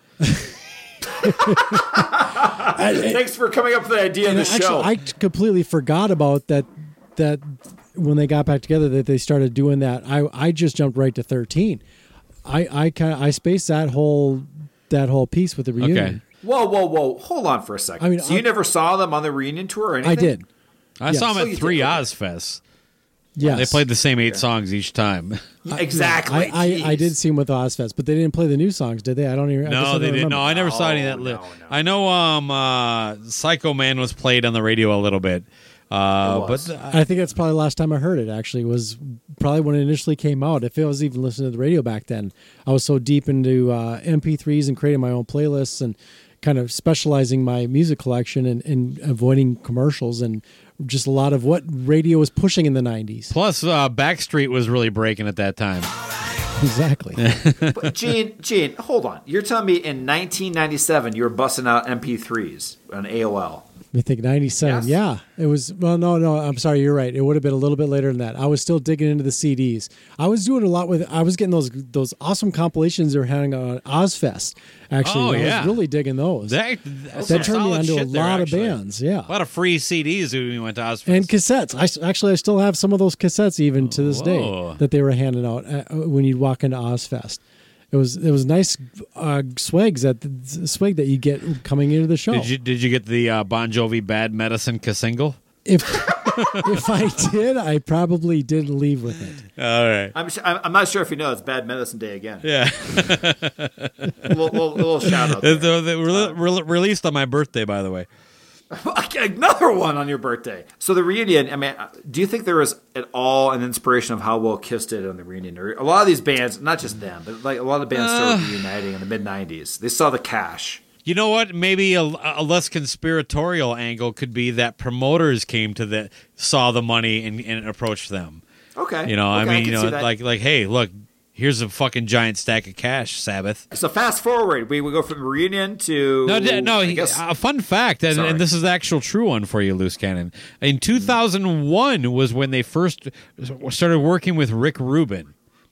Thanks for coming up with the idea of and the actually, show. I completely forgot about that. That when they got back together, that they started doing that. I I just jumped right to thirteen. I I kind of I spaced that whole that whole piece with the reunion. Okay. Whoa, whoa, whoa! Hold on for a second. I mean, so you I- never saw them on the reunion tour or anything? I did. I Yes. saw Oh, them you at did, three okay. Ozfests. Yes. They played the same eight songs each time. Exactly. I, I, I Jeez. did see them with Ozfest, but they didn't play the new songs, did they? I don't even. I guess I No, don't they didn't. remember. No, I never saw any of that. No, Li- no, no. I know um, uh, Psycho Man was played on the radio a little bit. Uh, It was. but uh, I think that's probably the last time I heard it. Actually, was probably when it initially came out. If I was even listening to the radio back then, I was so deep into uh, M P threes and creating my own playlists and kind of specializing my music collection and, and avoiding commercials and just a lot of what radio was pushing in the nineties. plus, uh, Backstreet was really breaking at that time. Exactly. But Gene, Gene, hold on. You're telling me in nineteen ninety-seven you were busting out M P threes on A O L? I think ninety-seven. Yes. Yeah, it was. Well, no, no. I'm sorry. You're right. It would have been a little bit later than that. I was still digging into the C Ds. I was doing a lot with. I was getting those those awesome compilations they were having on Ozfest. Actually, Oh, I yeah. was really digging those. That, That turned me onto a lot of bands. Yeah, a lot of free C Ds when we went to Ozfest. and cassettes. I s- actually I still have some of those cassettes even to this Whoa. day that they were handing out uh, when you'd walk into Ozfest. It was it was nice uh, swags that swag that you get coming into the show. Did you did you get the uh, Bon Jovi Bad Medicine single? If if I did, I probably did leave with it. All right. I'm, su- I'm I'm not sure if you know it's Bad Medicine Day again. Yeah. little, little, little shout out. They There. they were re- released on my birthday, by the way. Another one on your birthday. So the reunion, I mean, do you think there was at all an inspiration of how well Kiss did on the reunion? Or a lot of these bands, not just them, but like a lot of bands started Uh. reuniting in the mid nineties. They saw the cash. You know what? Maybe a, a less conspiratorial angle could be that promoters came to the saw the money and, and approached them. Okay. You know, I Okay, I mean, can you see know, that. like like, hey, look, here's a fucking giant stack of cash, Sabbath. So fast forward, we, we go from reunion to No, d- no. I he- guess- A fun fact, and, Sorry. and this is the actual true one for you, Loose Cannon. In two thousand one was when they first started working with Rick Rubin.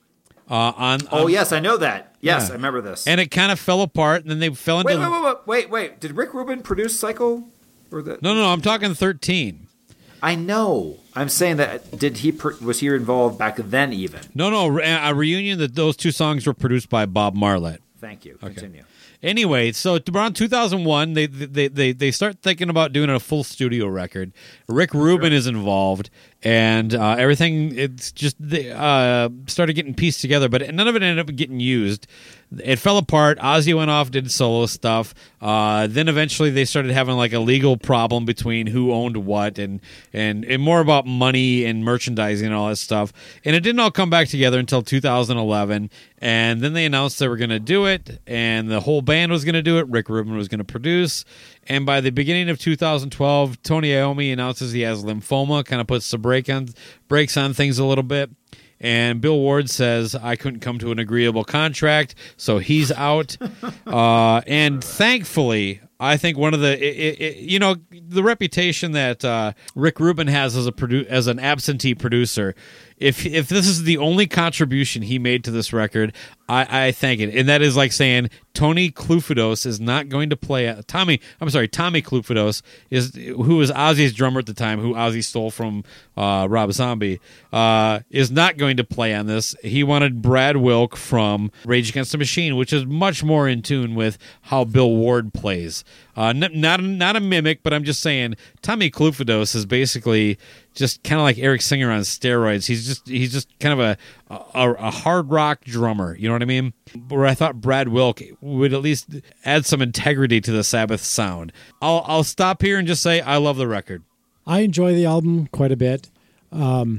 Uh, on, oh on- yes, I know that. Yes, Yeah. I remember this. and it kind of fell apart, and then they fell into. wait, wait, wait, wait, wait, wait. Did Rick Rubin produce Psycho? Or the? No, no, no. I'm talking thirteen. I know. I'm saying that. Did he pr- was he involved back then? Even. No, no. re- A reunion that those two songs were produced by Bob Marlett. Thank you. Continue. Anyway, so around two thousand one, they they they they start thinking about doing a full studio record. Rick Rubin is involved, and uh, everything it's just they, uh, started getting pieced together, but none of it ended up getting used. It fell apart. Ozzy went off, did solo stuff. Uh, then eventually they started having like a legal problem between who owned what, and, and and more about money and merchandising and all that stuff. And it didn't all come back together until two thousand eleven. And then they announced they were going to do it, and the whole band was going to do it. Rick Rubin was going to produce. And by the beginning of two thousand twelve, Tony Iommi announces he has lymphoma, kind of puts the break on brakes on things a little bit. And Bill Ward says, I couldn't come to an agreeable contract, so he's out. Uh, and thankfully, I think one of the, it, it, you know, the reputation that uh, Rick Rubin has as a produ- as an absentee producer, if if this is the only contribution he made to this record, I, I thank it. And that is like saying Tony Clufados is not going to play. A, Tommy, I'm sorry, Tommy Clufados is who was Ozzy's drummer at the time, who Ozzy stole from uh, Rob Zombie, uh, is not going to play on this. He wanted Brad Wilk from Rage Against the Machine, which is much more in tune with how Bill Ward plays. Uh, n- not not a mimic, but I'm just saying Tommy Clufados is basically just kind of like Eric Singer on steroids. He's just he's just kind of a, a a hard rock drummer. You know what I mean? Where I thought Brad Wilk would at least add some integrity to the Sabbath sound. I'll I'll stop here and just say I love the record. I enjoy the album quite a bit. Um,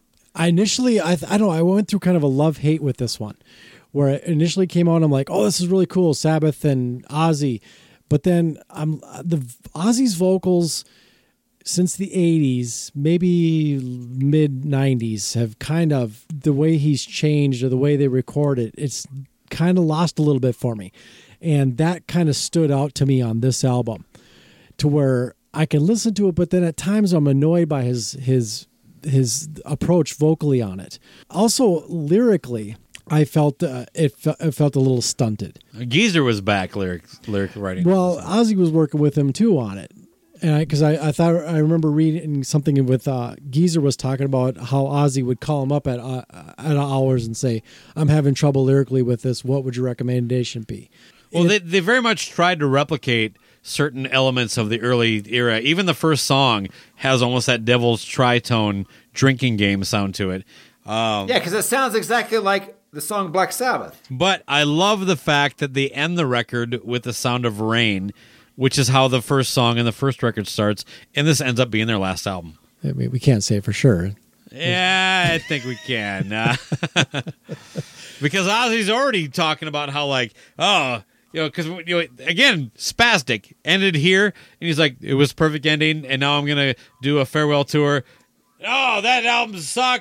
I initially, I, I don't know, I went through kind of a love-hate with this one, where it initially came out, I'm like, oh, this is really cool, Sabbath and Ozzy. But then I'm the Ozzy's vocals since the eighties, maybe mid nineties, have kind of, the way he's changed or the way they record it, it's kind of lost a little bit for me. And that kind of stood out to me on this album, to where I can listen to it, but then at times I'm annoyed by his his his approach vocally on it. Also, lyrically, I felt uh, it, fe- it felt a little stunted. Geezer was back lyric lyric writing. Well, Ozzy was working with him too on it, and because I, I, I thought I remember reading something with uh, Geezer was talking about how Ozzy would call him up at uh, at hours and say, "I'm having trouble lyrically with this. What would your recommendation be?" Well, And they they very much tried to replicate certain elements of the early era. Even the first song has almost that Devil's Tritone drinking game sound to it. Um, Yeah, because it sounds exactly like the song Black Sabbath. But I love the fact that they end the record with the sound of rain, which is how the first song and the first record starts, and this ends up being their last album. I mean, we can't say for sure. Yeah, I think we can. Uh, because Ozzy's already talking about how, like, oh, you know, because, you know, again, Spastic ended here, and he's like, it was a perfect ending, and now I'm going to do a farewell tour. Oh, that album sucked.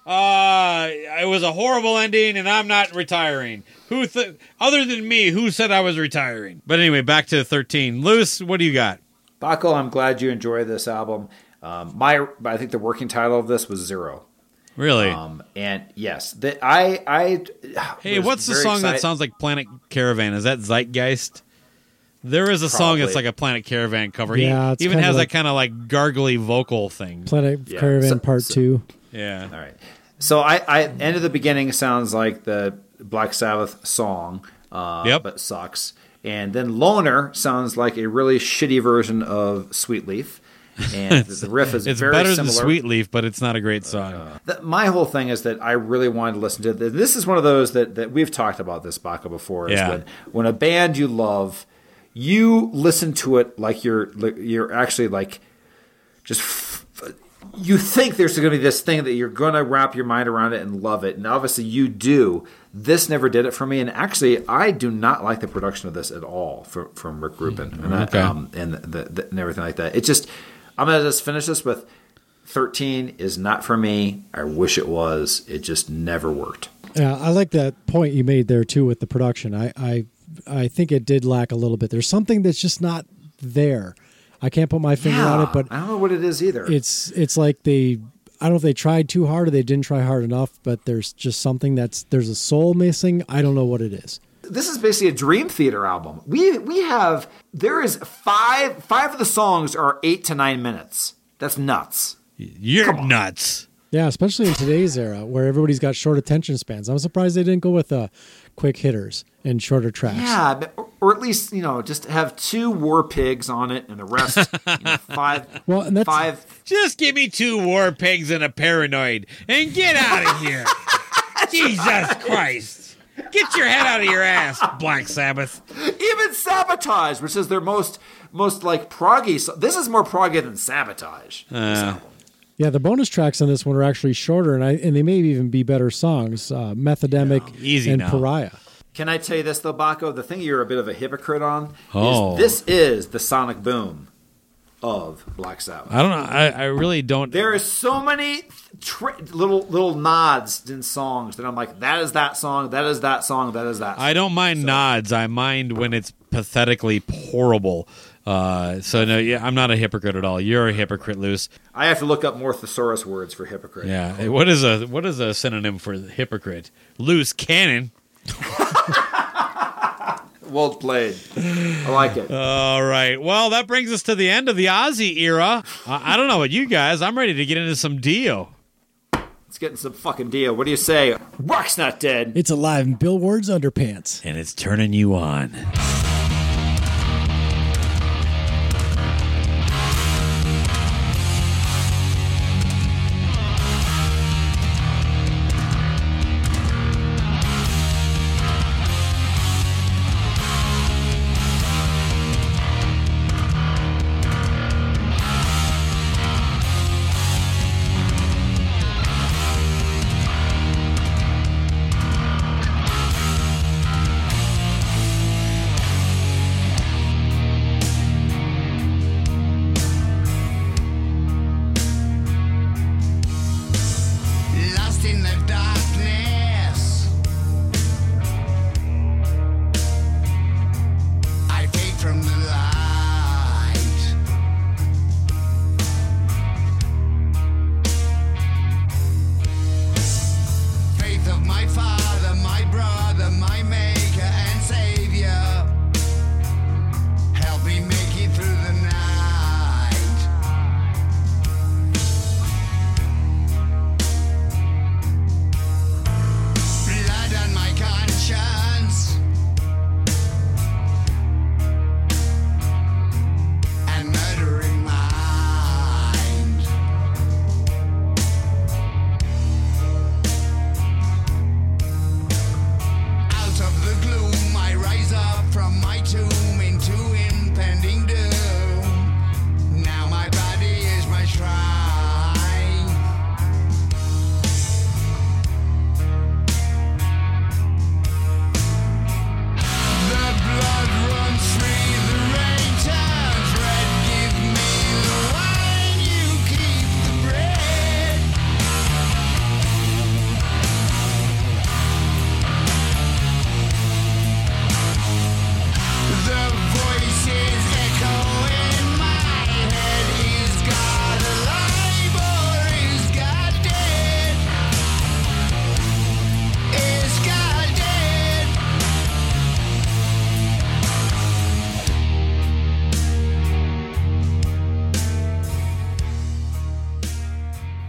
Uh, it was a horrible ending, and I'm not retiring. Who, th- other than me, who said I was retiring? But anyway, back to thirteen. Lewis, what do you got? Baco, I'm glad you enjoy this album. Um, my, I think the working title of this was Zero. Really? Um, and yes, the, I, I. Hey, was what's the very song excited. that sounds like Planet Caravan? Is that Zeitgeist? There is a song that's Probably. like a Planet Caravan cover. Yeah, he it's even kinda has like- that kind of like gargly vocal thing. Planet Yeah. Caravan So- Part so- Two. Yeah. All right. So I, I end of the beginning sounds like the Black Sabbath song, uh, Yep. but sucks. And then Loner sounds like a really shitty version of Sweet Leaf. And the riff is It's very better similar. than Sweet Leaf, but it's not a great song. The, my whole thing is that I really wanted to listen to this. This is one of those that, that we've talked about this, Baca, before. Is Yeah. when, when a band you love, you listen to it like you're like you're actually like just f- you think there's going to be this thing that you're going to wrap your mind around it and love it, and obviously you do. This never did it for me, and actually, I do not like the production of this at all from, from Rick Rubin and, that, Okay. um, and the, the, and everything like that. It just I'm going to just finish this with thirteen is not for me. I wish it was. It just never worked. Yeah, I like that point you made there too with the production. I, I, I think it did lack a little bit. There's something that's just not there. I can't put my finger on it, but I don't know what it is either. it's it's like they. I don't know if they tried too hard or they didn't try hard enough, but there's just something that's there's a soul missing. I don't know what it is. This is basically a Dream Theater album. We we have there is five five of the songs are eight to nine minutes. That's nuts. You're nuts. Yeah, especially in today's era where everybody's got short attention spans. I'm surprised they didn't go with uh, quick hitters and shorter tracks. Yeah, but, or, or at least you know just have two War Pigs on it and the rest you know, five. Well, and that's five. Just give me two war pigs and a paranoid and get out of here. Jesus Christ. Get your head out of your ass, Black Sabbath. Even Sabotage, which is their most most like proggy. So this is more proggy than Sabotage. Uh, Yeah, the bonus tracks on this one are actually shorter, and I and they may even be better songs. Uh, Methodemic Easy and now. Pariah. Can I tell you this though, Baco? The thing you're a bit of a hypocrite on Oh. is this is the sonic boom of Black Sabbath. I don't know. I, I really don't. There are so many tri- little little nods in songs that I'm like, that is that song, that is that song, that is that song. I don't mind nods. I mind when it's pathetically horrible. Uh, so no, yeah, I'm not a hypocrite at all. You're a hypocrite, Luce. I have to look up more thesaurus words for hypocrite. Yeah. Hey, What is a what is a synonym for hypocrite? Loose cannon. Well played. I like it. All right. Well, that brings us to the end of the Ozzy era. Uh, I don't know about you guys. I'm ready to get into some Dio. Let's get in some fucking deal. What do you say? Rock's not dead. It's alive in Billboard's underpants. And it's turning you on.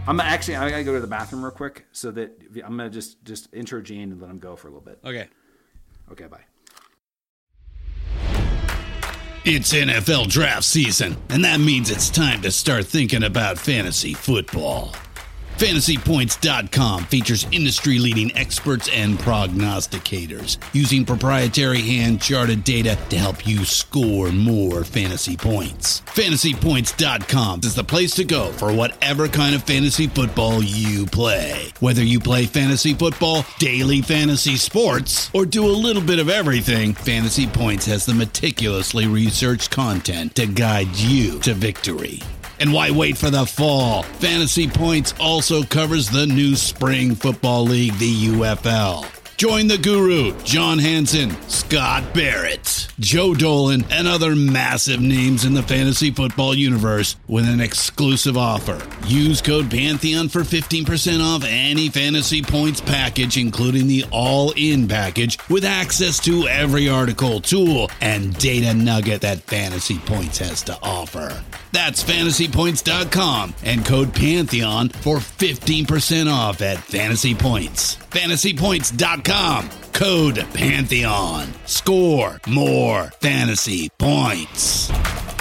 I'm actually I gotta go to the bathroom real quick, so that I'm gonna just just intro Gene and let him go for a little bit. Okay. Okay. Bye. It's N F L draft season, and that means it's time to start thinking about fantasy football. Fantasy Points dot com features industry-leading experts and prognosticators using proprietary hand-charted data to help you score more fantasy points. Fantasy Points dot com is the place to go for whatever kind of fantasy football you play. Whether you play fantasy football, daily fantasy sports, or do a little bit of everything, Fantasy Points has the meticulously researched content to guide you to victory. And why wait for the fall? Fantasy Points also covers the new spring football league, the U F L. Join the guru, John Hansen, Scott Barrett, Joe Dolan, and other massive names in the fantasy football universe with an exclusive offer. Use code Pantheon for fifteen percent off any Fantasy Points package, including the all-in package, with access to every article, tool, and data nugget that Fantasy Points has to offer. That's Fantasy Points dot com and code Pantheon for fifteen percent off at Fantasy Points. Fantasy Points dot com, code Pantheon. Score more fantasy points.